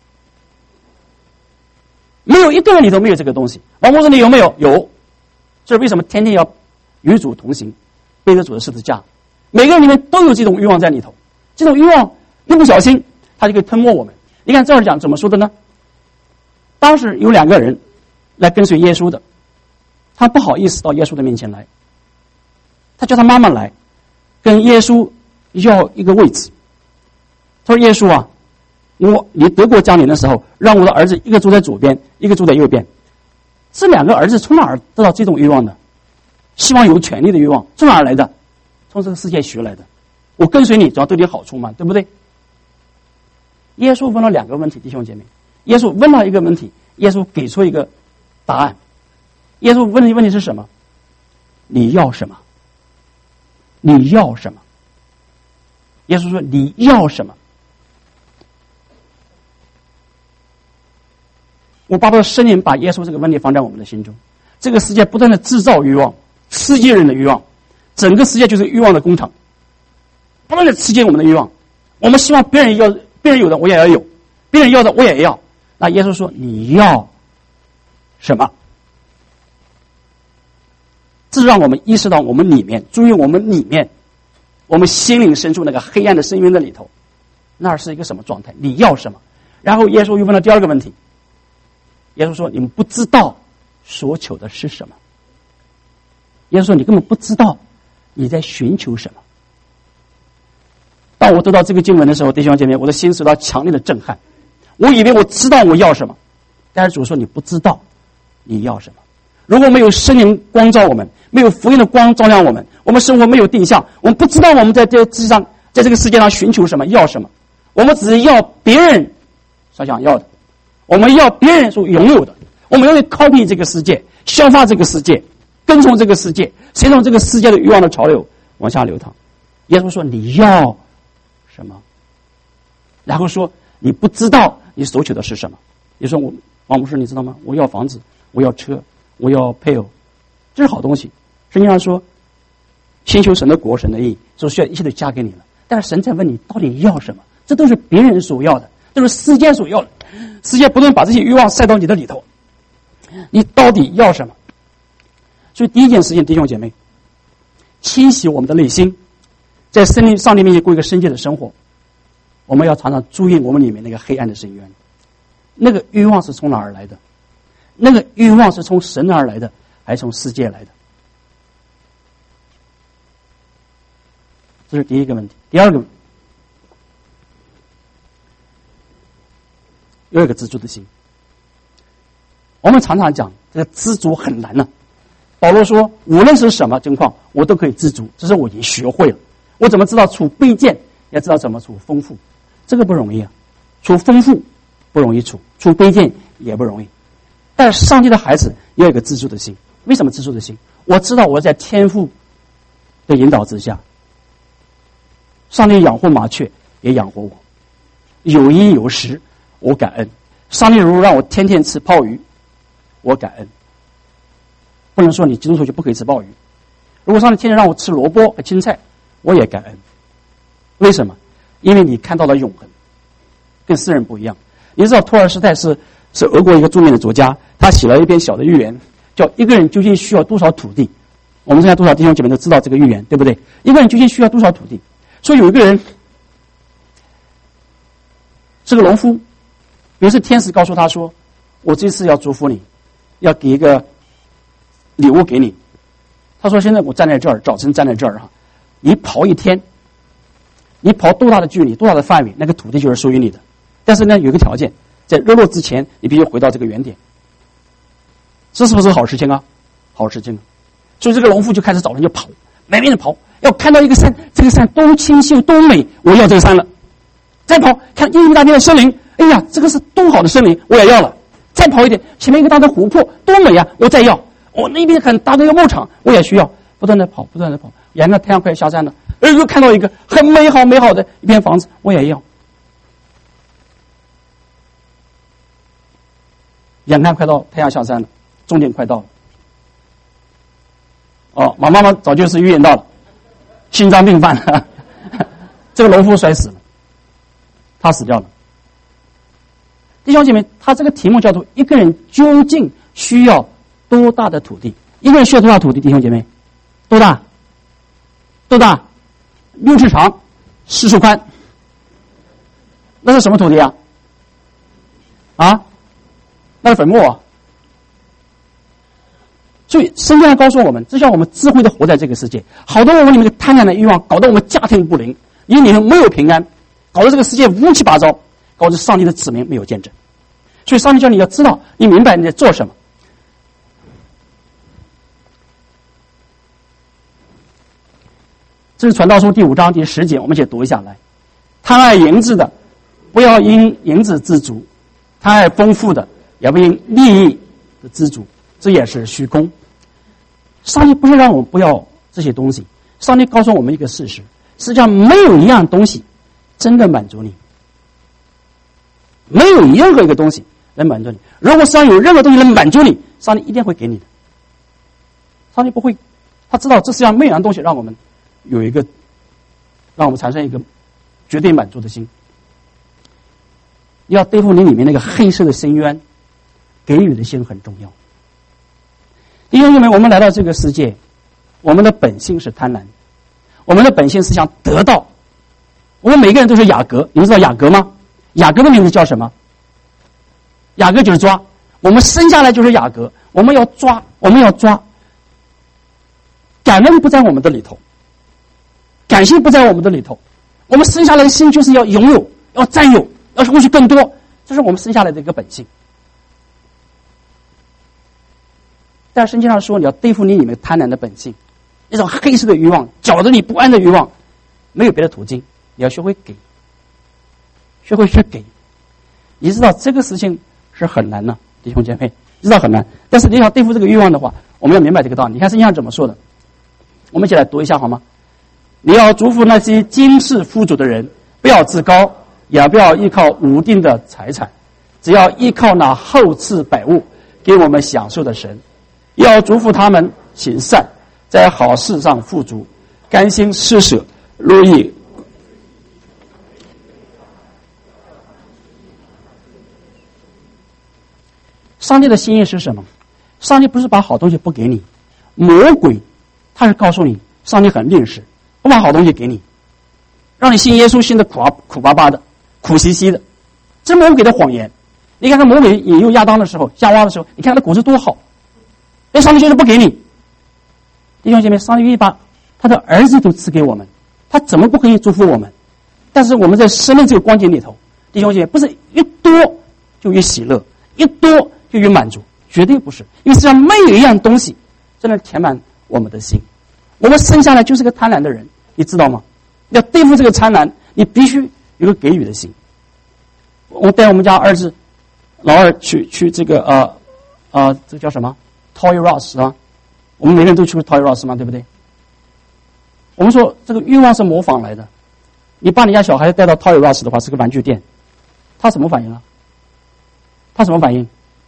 没有一个人里头没有这个东西。王牧师你有没有？有。这是为什么天天要与主同行，背着主的十字架？每个人里面都有这种欲望在里头，这种欲望一不小心他就可以吞没我们。你看这儿讲怎么说的呢？当时有2个人来跟随耶稣的，他不好意思到耶稣的面前来，他叫他妈妈来跟耶稣要一个位置。他说耶稣啊，你得国降临的时候，让我的儿子一个住在左边，一个住在右边。这2个儿子从哪儿得到这种欲望的？希望有权利的欲望从哪儿来的？从这个世界学来的。我跟随你总要对你好处嘛，对不对？耶稣问了2个问题，弟兄姐妹，耶稣问了一个问题，耶稣给出一个答案。耶稣问的问题是什么？你要什么？你要什么？耶稣说你要什么？我巴不得圣灵把耶稣这个问题放在我们的心中。这个世界不断的制造欲望， 世界人的欲望，整个世界就是欲望的工厂，不断的刺激我们的欲望。我们希望别人有的我也要有，别人要的我也要。那耶稣说你要什么？这让我们意识到我们里面，注意我们里面，我们心灵深处那个黑暗的深渊的里头，那是一个什么状态？你要什么？然后耶稣又问了第二个问题，耶稣说你们不知道所求的是什么。耶稣说你根本不知道你在寻求什么。当我读到这个经文的时候，弟兄姐妹，我的心受到强烈的震撼。我以为我知道我要什么，但是主说你不知道你要什么。如果没有圣灵光照我们，没有福音的光照亮我们，我们生活没有定向，我们不知道我们在这个世界上寻求什么，要什么。我们只是要别人所想要的，我们要别人所拥有的，我们要 copy 这个世界，效法这个世界，跟从这个世界，随从这个世界的欲望的潮流往下流淌。耶稣说你要什么？然后说你不知道你所求的是什么。你说王牧师你知道吗？我要房子，我要车，我要配偶，这是好东西。圣经上说先求神的国，神的义，所需要一切都加给你了。但是神在问你到底要什么？这都是别人所要的，都是世界所要的。世界不断把这些欲望塞到你的里头，你到底要什么？所以第一件事情，弟兄姐妹，清洗我们的内心，在上帝面前过一个圣洁的生活。我们要常常注意我们里面那个黑暗的深渊，那个欲望是从哪儿来的？那个欲望是从神而来的，还是从世界来的？这是第一个问题。第二个，有一个知足的心。我们常常讲这个知足很难呢。保罗说无论是什么情况我都可以知足，这是我已经学会了。我怎么知道处卑贱，也知道怎么处丰富，这个不容易啊。处丰富不容易处卑贱也不容易。但是上帝的孩子要有一个知足的心。为什么知足的心？我知道我在天父的引导之下，上帝养活麻雀也养活我，有衣有食我感恩。上帝如果让我天天吃鲍鱼，我感恩。不能说你基督徒就不可以吃鲍鱼。如果上帝天天让我吃萝卜和青菜，我也感恩。为什么？因为你看到了永恒，跟世人不一样。你知道托尔斯泰是俄国一个著名的作家，他写了一篇小的寓言，叫一个人究竟需要多少土地。我们现在多少弟兄姐妹都知道这个寓言，对不对？一个人究竟需要多少土地？所以有一个人是个农夫，于是天使告诉他说，我这次要祝福你，要给一个礼物给你。他说现在我站在这儿，早晨站在这儿，你跑一天，你跑多大的距离多大的范围，那个土地就是属于你的。但是呢有一个条件，在日落之前你必须回到这个原点。这是不是好事情啊？好事情。所以这个农夫就开始早晨就跑，满面的跑，要看到一个山，这个山多清秀多美，我要这个山了。再跑，看一大片的森林，哎呀这个是多好的森林，我也要了。再跑一点，前面一个大的湖泊多美啊，我再要。我那边很大的一个牧场我也需要。不断的跑，不断的跑，眼看太阳快下山了，又看到一个很美好的一片房子，我也要。眼看快到太阳下山了，终点快到了。哦，马妈妈早就是预言到了，心脏病犯了，这个农夫摔死了，他死掉了。弟兄姐妹，他这个题目叫做一个人究竟需要多大的土地？一个人需要多大土地？弟兄姐妹，多大？6尺长，10处宽，那是什么土地啊？那是坟墓啊。所以圣经上告诉我们，这叫我们智慧的活在这个世界。好多我们里面的贪婪的欲望搞得我们家庭不宁，因为你们没有平安，搞得这个世界乌七八糟，搞得上帝的子民没有见证。所以上帝叫你要知道，你明白你在做什么。这是传道书第5章第10节，我们一起读一下来。贪爱银子的，不要因银子知足；贪爱丰富的，也不因利益的知足，这也是虚空。上帝不是让我们不要这些东西，上帝告诉我们一个事实，实际上没有一样东西真的满足你，没有任何一个东西能满足你。如果实际上有任何东西能满足你，上帝一定会给你的。上帝不会他知道这世界上没有样东西让我们产生一个绝对满足的心。要对付你里面那个黑色的深渊，给予的心很重要。弟兄姐妹，我们来到这个世界，我们的本性是贪婪，我们的本性是想得到。我们每个人都是雅各，你们知道雅各吗？雅各的名字叫什么？雅各就是抓，我们生下来就是雅各，我们要抓，感恩不在我们的里头，感谢不在我们的里头，我们生下来的心就是要拥有，要占有，要获取更多，这是我们生下来的一个本性。但圣经上说，你要对付你里面贪婪的本性，一种黑色的欲望，搅得你不安的欲望，没有别的途径，你要学会给，学会去给。你知道这个事情是很难的，弟兄姐妹，知道很难。但是你要对付这个欲望的话，我们要明白这个道理。你看圣经上怎么说的？我们一起来读一下好吗？你要嘱咐那些今世富足的人，不要自高，也不要依靠无定的财产，只要依靠那厚赐百物给我们享受的神。要嘱咐他们行善，在好事上富足，甘心施舍，如意。上帝的心意是什么？上帝不是把好东西不给你，魔鬼他是告诉你，上帝很吝啬，不把好东西给你，让你信耶稣信的苦巴巴的，苦兮兮的，这魔鬼的谎言。你看看魔鬼引诱亚当的时候，夏娃的时候，你看他的果子多好，那上帝就是不给你。弟兄姐妹，上帝愿意把他的儿子都赐给我们，他怎么不可以祝福我们？但是我们在生命这个光景里头，弟兄姐妹，不是越多就越喜乐，越多就越满足，绝对不是。因为实际上没有一样东西真的填满我们的心。我们生下来就是个贪婪的人，你知道吗？要对付这个贪婪，你必须有个给予的心。我带我们家儿子老二去这个这个叫什么 Toy R Us 啊？我们每个人都去过 Toy R Us 嘛，对不对？我们说这个欲望是模仿来的。你把你家小孩带到 Toy R Us 的话，是个玩具店，他什么反应啊？他什么反应？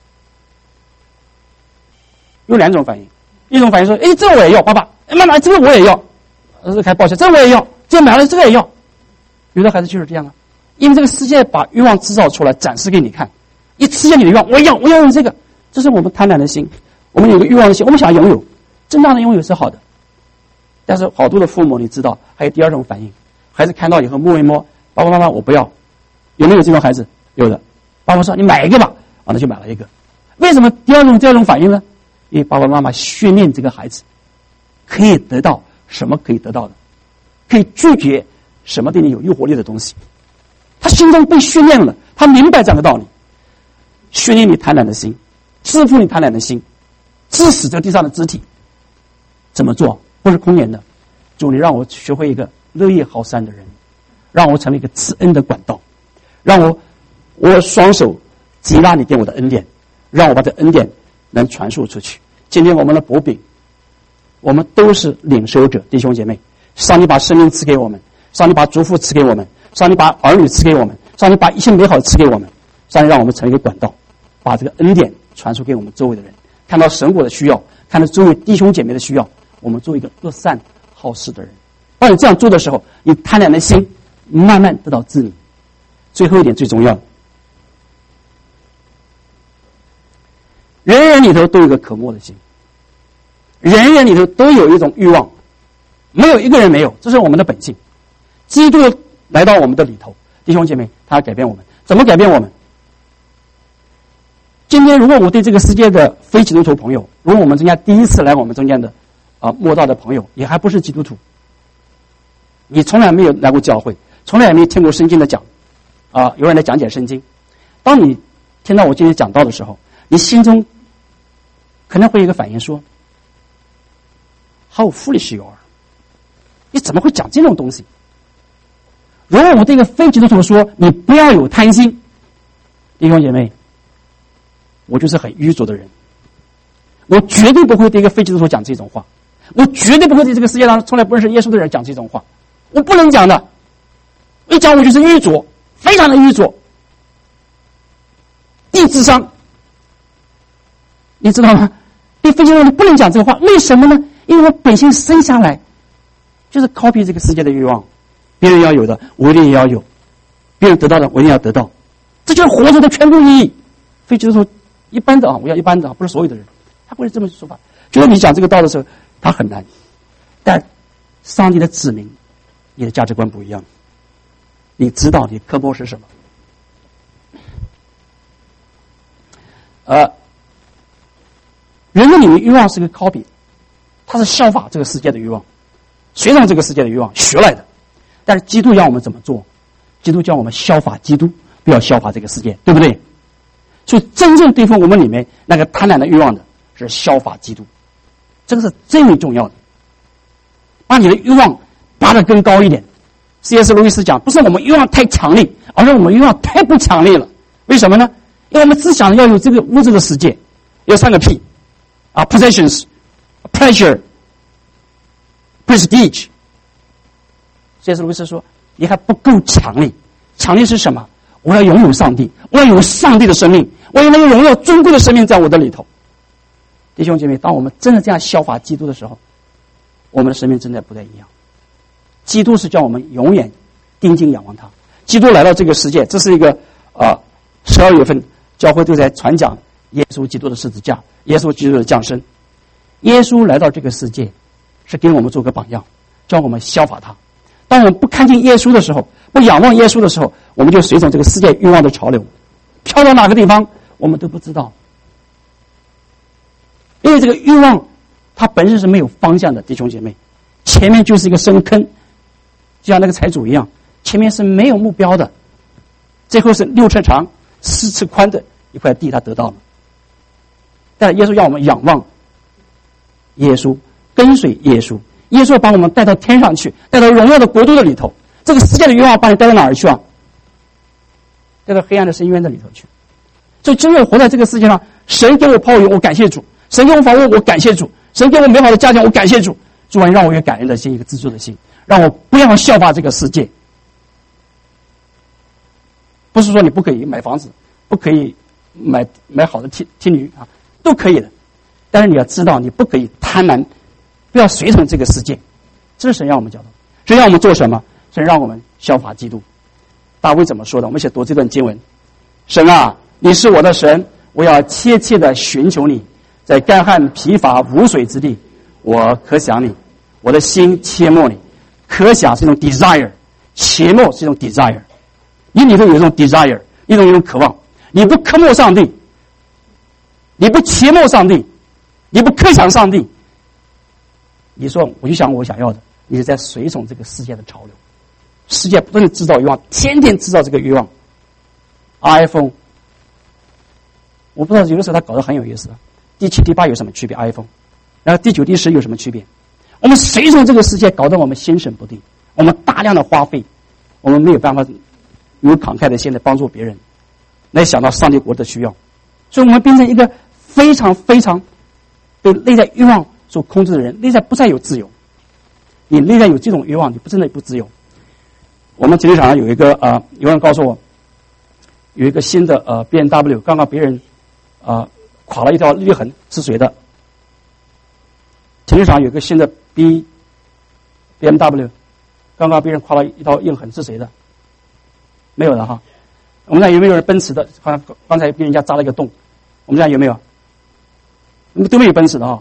有两种反应，一种反应说：“哎，这个我也要，爸爸，哎，妈妈，这个我也要。”开抱歉，这个我也要，这个买了，这个也要。有的孩子就是这样啊，因为这个世界把欲望制造出来，展示给你看，一吃见你的欲望，我要用这个，这是我们贪婪的心，我们有个欲望的心，我们想拥有，正当的拥有是好的。但是好多的父母，你知道，还有第二种反应，孩子看到以后摸一摸，爸爸妈妈我不要，有没有这种孩子？有的，爸爸说你买一个吧，那就买了一个。为什么第二种反应呢？因为爸爸妈妈训练这个孩子可以得到什么可以得到的，可以拒绝什么对你有诱惑力的东西。他心中被训练了，他明白这样的道理，训练你贪婪的心，制服你贪婪的心，致死这个地上的肢体。怎么做？不是空言的。主，你让我学会一个乐意好善的人，让我成为一个赐恩的管道，让我双手接纳你给我的恩典，让我把这恩典能传输出去。今天我们的薄饼，我们都是领受者，弟兄姐妹。上帝把生命赐给我们，上帝把祝福赐给我们，上帝把儿女赐给我们，上帝把一切美好赐给我们，上帝让我们成为一个管道，把这个恩典传输给我们周围的人。看到神国的需要，看到周围弟兄姐妹的需要，我们做一个恶善好施的人。当你这样做的时候，你贪婪的心慢慢得到治理。最后一点最重要，人人里头都有一个渴慕的心，人人里头都有一种欲望，没有一个人没有，这是我们的本性。基督来到我们的里头，弟兄姐妹，他要改变我们。怎么改变我们？今天如果我对这个世界的非基督徒朋友，如果我们中间第一次来我们中间的慕道的朋友，也还不是基督徒，你从来没有来过教会，从来也没有听过圣经的讲有人来讲解圣经。当你听到我今天讲道的时候，你心中可能会有一个反应说 How foolish you are， 你怎么会讲这种东西？如果我对一个非基督徒说你不要有贪心，弟兄姐妹，我就是很愚拙的人，我绝对不会对一个非基督徒讲这种话，我绝对不会对这个世界上从来不认识耶稣的人讲这种话，我不能讲的。一讲我就是愚拙，非常的愚拙，低智商，你知道吗？对非基督徒不能讲这个话，为什么呢？ 因为我本性生下来就是 copy 这个世界的欲望，别人要有的我一定也要有，别人得到的我一定要得到，这就是活着的全部意义。非基督徒一般的我要一般的不是所有的人，他不会这么说法。就是你讲这个道的时候，他很难。但上帝的子民，你的价值观不一样，你知道你科目是什么。人的里面欲望是个 copy， 它是效法这个世界的欲望，随从这个世界的欲望学来的。但是基督要我们怎么做？基督教我们效法基督，不要效法这个世界，对不对？所以真正对付我们里面那个贪婪的欲望的是效法基督，这个是最为重要的。把你的欲望拔得更高一点。C.S. 路易斯讲，不是我们欲望太强烈，而是我们欲望太不强烈了。为什么呢？因为我们只想要有这个物质的世界，有3个 P 啊 ，possessions, pleasure, prestige。C.S. 路易斯说，你还不够强烈。强烈是什么？我要拥有上帝，我要有上帝的生命，我要能够荣耀尊贵的生命在我的里头。弟兄姐妹，当我们真的这样效法基督的时候，我们的生命真的不太一样。基督是叫我们永远定睛仰望他。基督来到这个世界，这是一个12月份教会都在传讲耶稣基督的十字架，耶稣基督的降生。耶稣来到这个世界是给我们做个榜样，叫我们效法他。当我们不看见耶稣的时候，不仰望耶稣的时候，我们就随从这个世界欲望的潮流，飘到哪个地方我们都不知道。因为这个欲望它本身是没有方向的，弟兄姐妹，前面就是一个深坑，就像那个财主一样，前面是没有目标的，最后是6尺长4尺宽的一块地他得到了。但是耶稣要我们仰望耶稣，跟随耶稣，耶稣把我们带到天上去，带到荣耀的国度的里头。这个世界的欲望把你带到哪儿去啊？带到黑暗的深渊的里头去。所以只有活在这个世界上，神给我泡油我感谢主，神给我房屋我感谢主，神给我美好的家庭我感谢主。主啊，让我有感恩的心，一个自助的心，让我不要效法这个世界。不是说你不可以买房子，不可以买好的梯驴啊，都可以的。但是你要知道，你不可以贪婪，不要随从这个世界。这是神让我们教导。神让我们做什么？神让我们效法基督。大卫怎么说的？我们一起读这段经文：神啊，你是我的神，我要切切的寻求你，在干旱疲乏无水之地，我可想你，我的心切慕你。可想是一种 desire， 切慕是一种 desire， 你里头有一种 desire， 一种渴望。你不渴慕上帝，你不切慕上帝，你不渴想上帝，你说我就想我想要的，你是在随从这个世界的潮流。世界不断的制造欲望，天天制造这个欲望。iPhone， 我不知道有的时候他搞得很有意思。第7、第8有什么区别 ？iPhone， 然后第9、第10有什么区别？我们随从这个世界，搞得我们心神不定，我们大量的花费，我们没有办法有慷慨的心来帮助别人，来想到上帝国的需要，所以我们变成一个非常非常被内在欲望所控制的人，内在不再有自由。你内在有这种欲望，你不真的不自由。我们停车场上有一个有人告诉我，有一个新的BMW， 刚刚别人垮了一条裂痕，是谁的？停车场有一个新的 BMW， 刚刚别人垮了一条硬痕，是谁的？没有的哈。我们那有没有人奔驰的？好像刚才别人家扎了一个洞，我们家有没有？你们都没有奔驰的哈。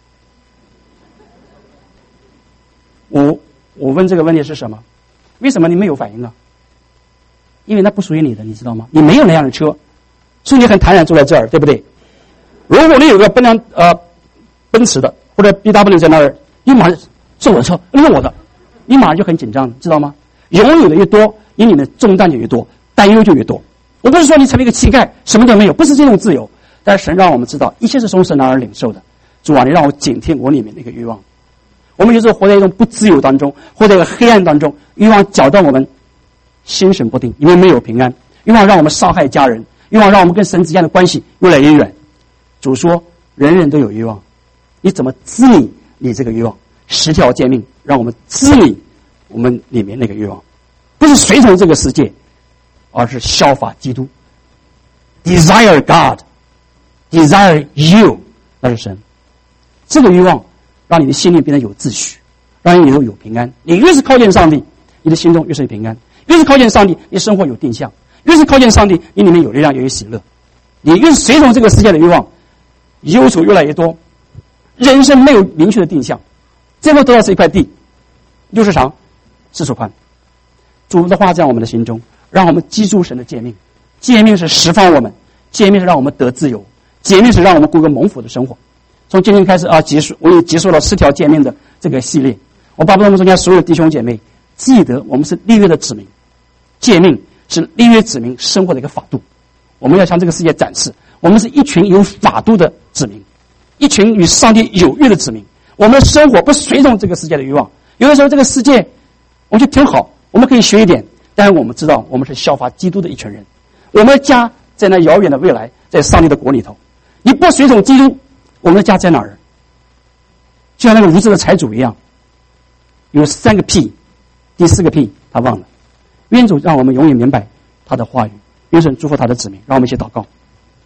我问这个问题是什么？为什么你没有反应啊？因为那不属于你的，你知道吗？你没有那样的车，所以你很坦然坐在这儿，对不对？如果你有个奔驰的或者 BW 在那儿，你马上是我的车，那是我的，你马上就很紧张，知道吗？拥有的越多，你里面重担就越多，担忧就越多。我不是说你成为一个乞丐，什么都没有，不是这种自由。但是神让我们知道，一切是从神那儿领受的。主啊，你让我警惕我里面那个欲望。我们有时候活在一种不自由当中，活在一个黑暗当中，欲望搅到我们心神不定，因为没有平安。欲望让我们伤害家人，欲望让我们跟神之间的关系越来越远。主说，人人都有欲望，你怎么治理你这个欲望？10条诫命让我们治理我们里面那个欲望，不是随从这个世界，而是效法基督。Desire God， desire you， 那是神。这个欲望让你的心里变得有秩序，让你有平安。你越是靠近上帝，你的心中越是平安；越是靠近上帝，你生活有定向；越是靠近上帝，你里面有力量，也有喜乐。你越是随从这个世界的欲望，忧愁越来越多，人生没有明确的定向。最后得到是一块地，60长40宽。主的话在我们的心中，让我们记住神的诫命。诫命是释放我们，诫命是让我们得自由，诫命是让我们过个蒙福的生活。从今天开始我也结束了10条诫命的这个系列。我巴不得我们中间所有弟兄姐妹记得，我们是立约的子民，诫命是立约子民生活的一个法度。我们要向这个世界展示，我们是一群有法度的子民，一群与上帝有约的子民。我们的生活不随从这个世界的欲望。有的时候这个世界我觉得挺好，我们可以学一点，但是我们知道我们是效法基督的一群人。我们的家在那遥远的未来，在上帝的国里头。你不随从基督，我们的家在哪儿？就像那个无知的财主一样，有3个屁，第4个屁他忘了。愿主让我们永远明白他的话语，愿神祝福他的子民。让我们一起祷告。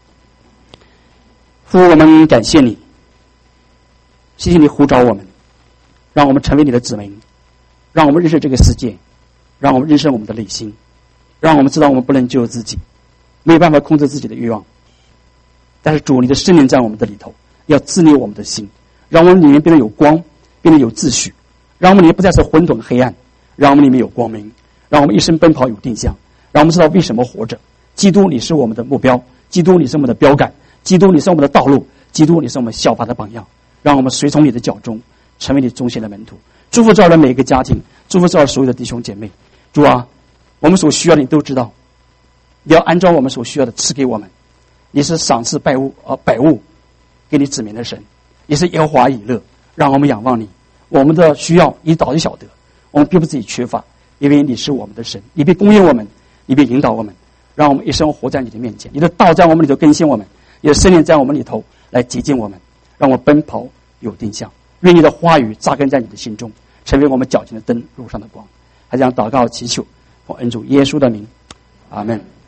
父，我们感谢你，谢谢你呼召我们，让我们成为你的子民，让我们认识这个世界，让我们认识我们的内心，让我们知道我们不能救自己，没有办法控制自己的欲望。但是主，你的圣灵在我们的里头，要治理我们的心，让我们里面变得有光，变得有秩序，让我们里面不再是混沌黑暗，让我们里面有光明，让我们一生奔跑有定向，让我们知道为什么活着。基督，你是我们的目标，基督，你是我们的标杆，基督，你是我们的道路，基督，你是我们效法的榜样。让我们随从你的脚中，成为你忠心的门徒。祝福这儿的每一个家庭，祝福这儿所有的弟兄姐妹。主啊，我们所需要的你都知道，你要按照我们所需要的赐给我们。你是赏赐百物给你子民的神，你是耶和华以勒，让我们仰望你。我们的需要你早就晓得，我们并不自己缺乏，因为你是我们的神，你必供应我们，你必引导我们，让我们一生活在你的面前。你的道在我们里头更新我们，你的圣灵在我们里头来洁净我们，让我们奔跑有定向。愿你的话语扎根在你的心中，成为我们脚前的灯，路上的光。还这样祷告祈求，奉恩主耶稣的名，阿们。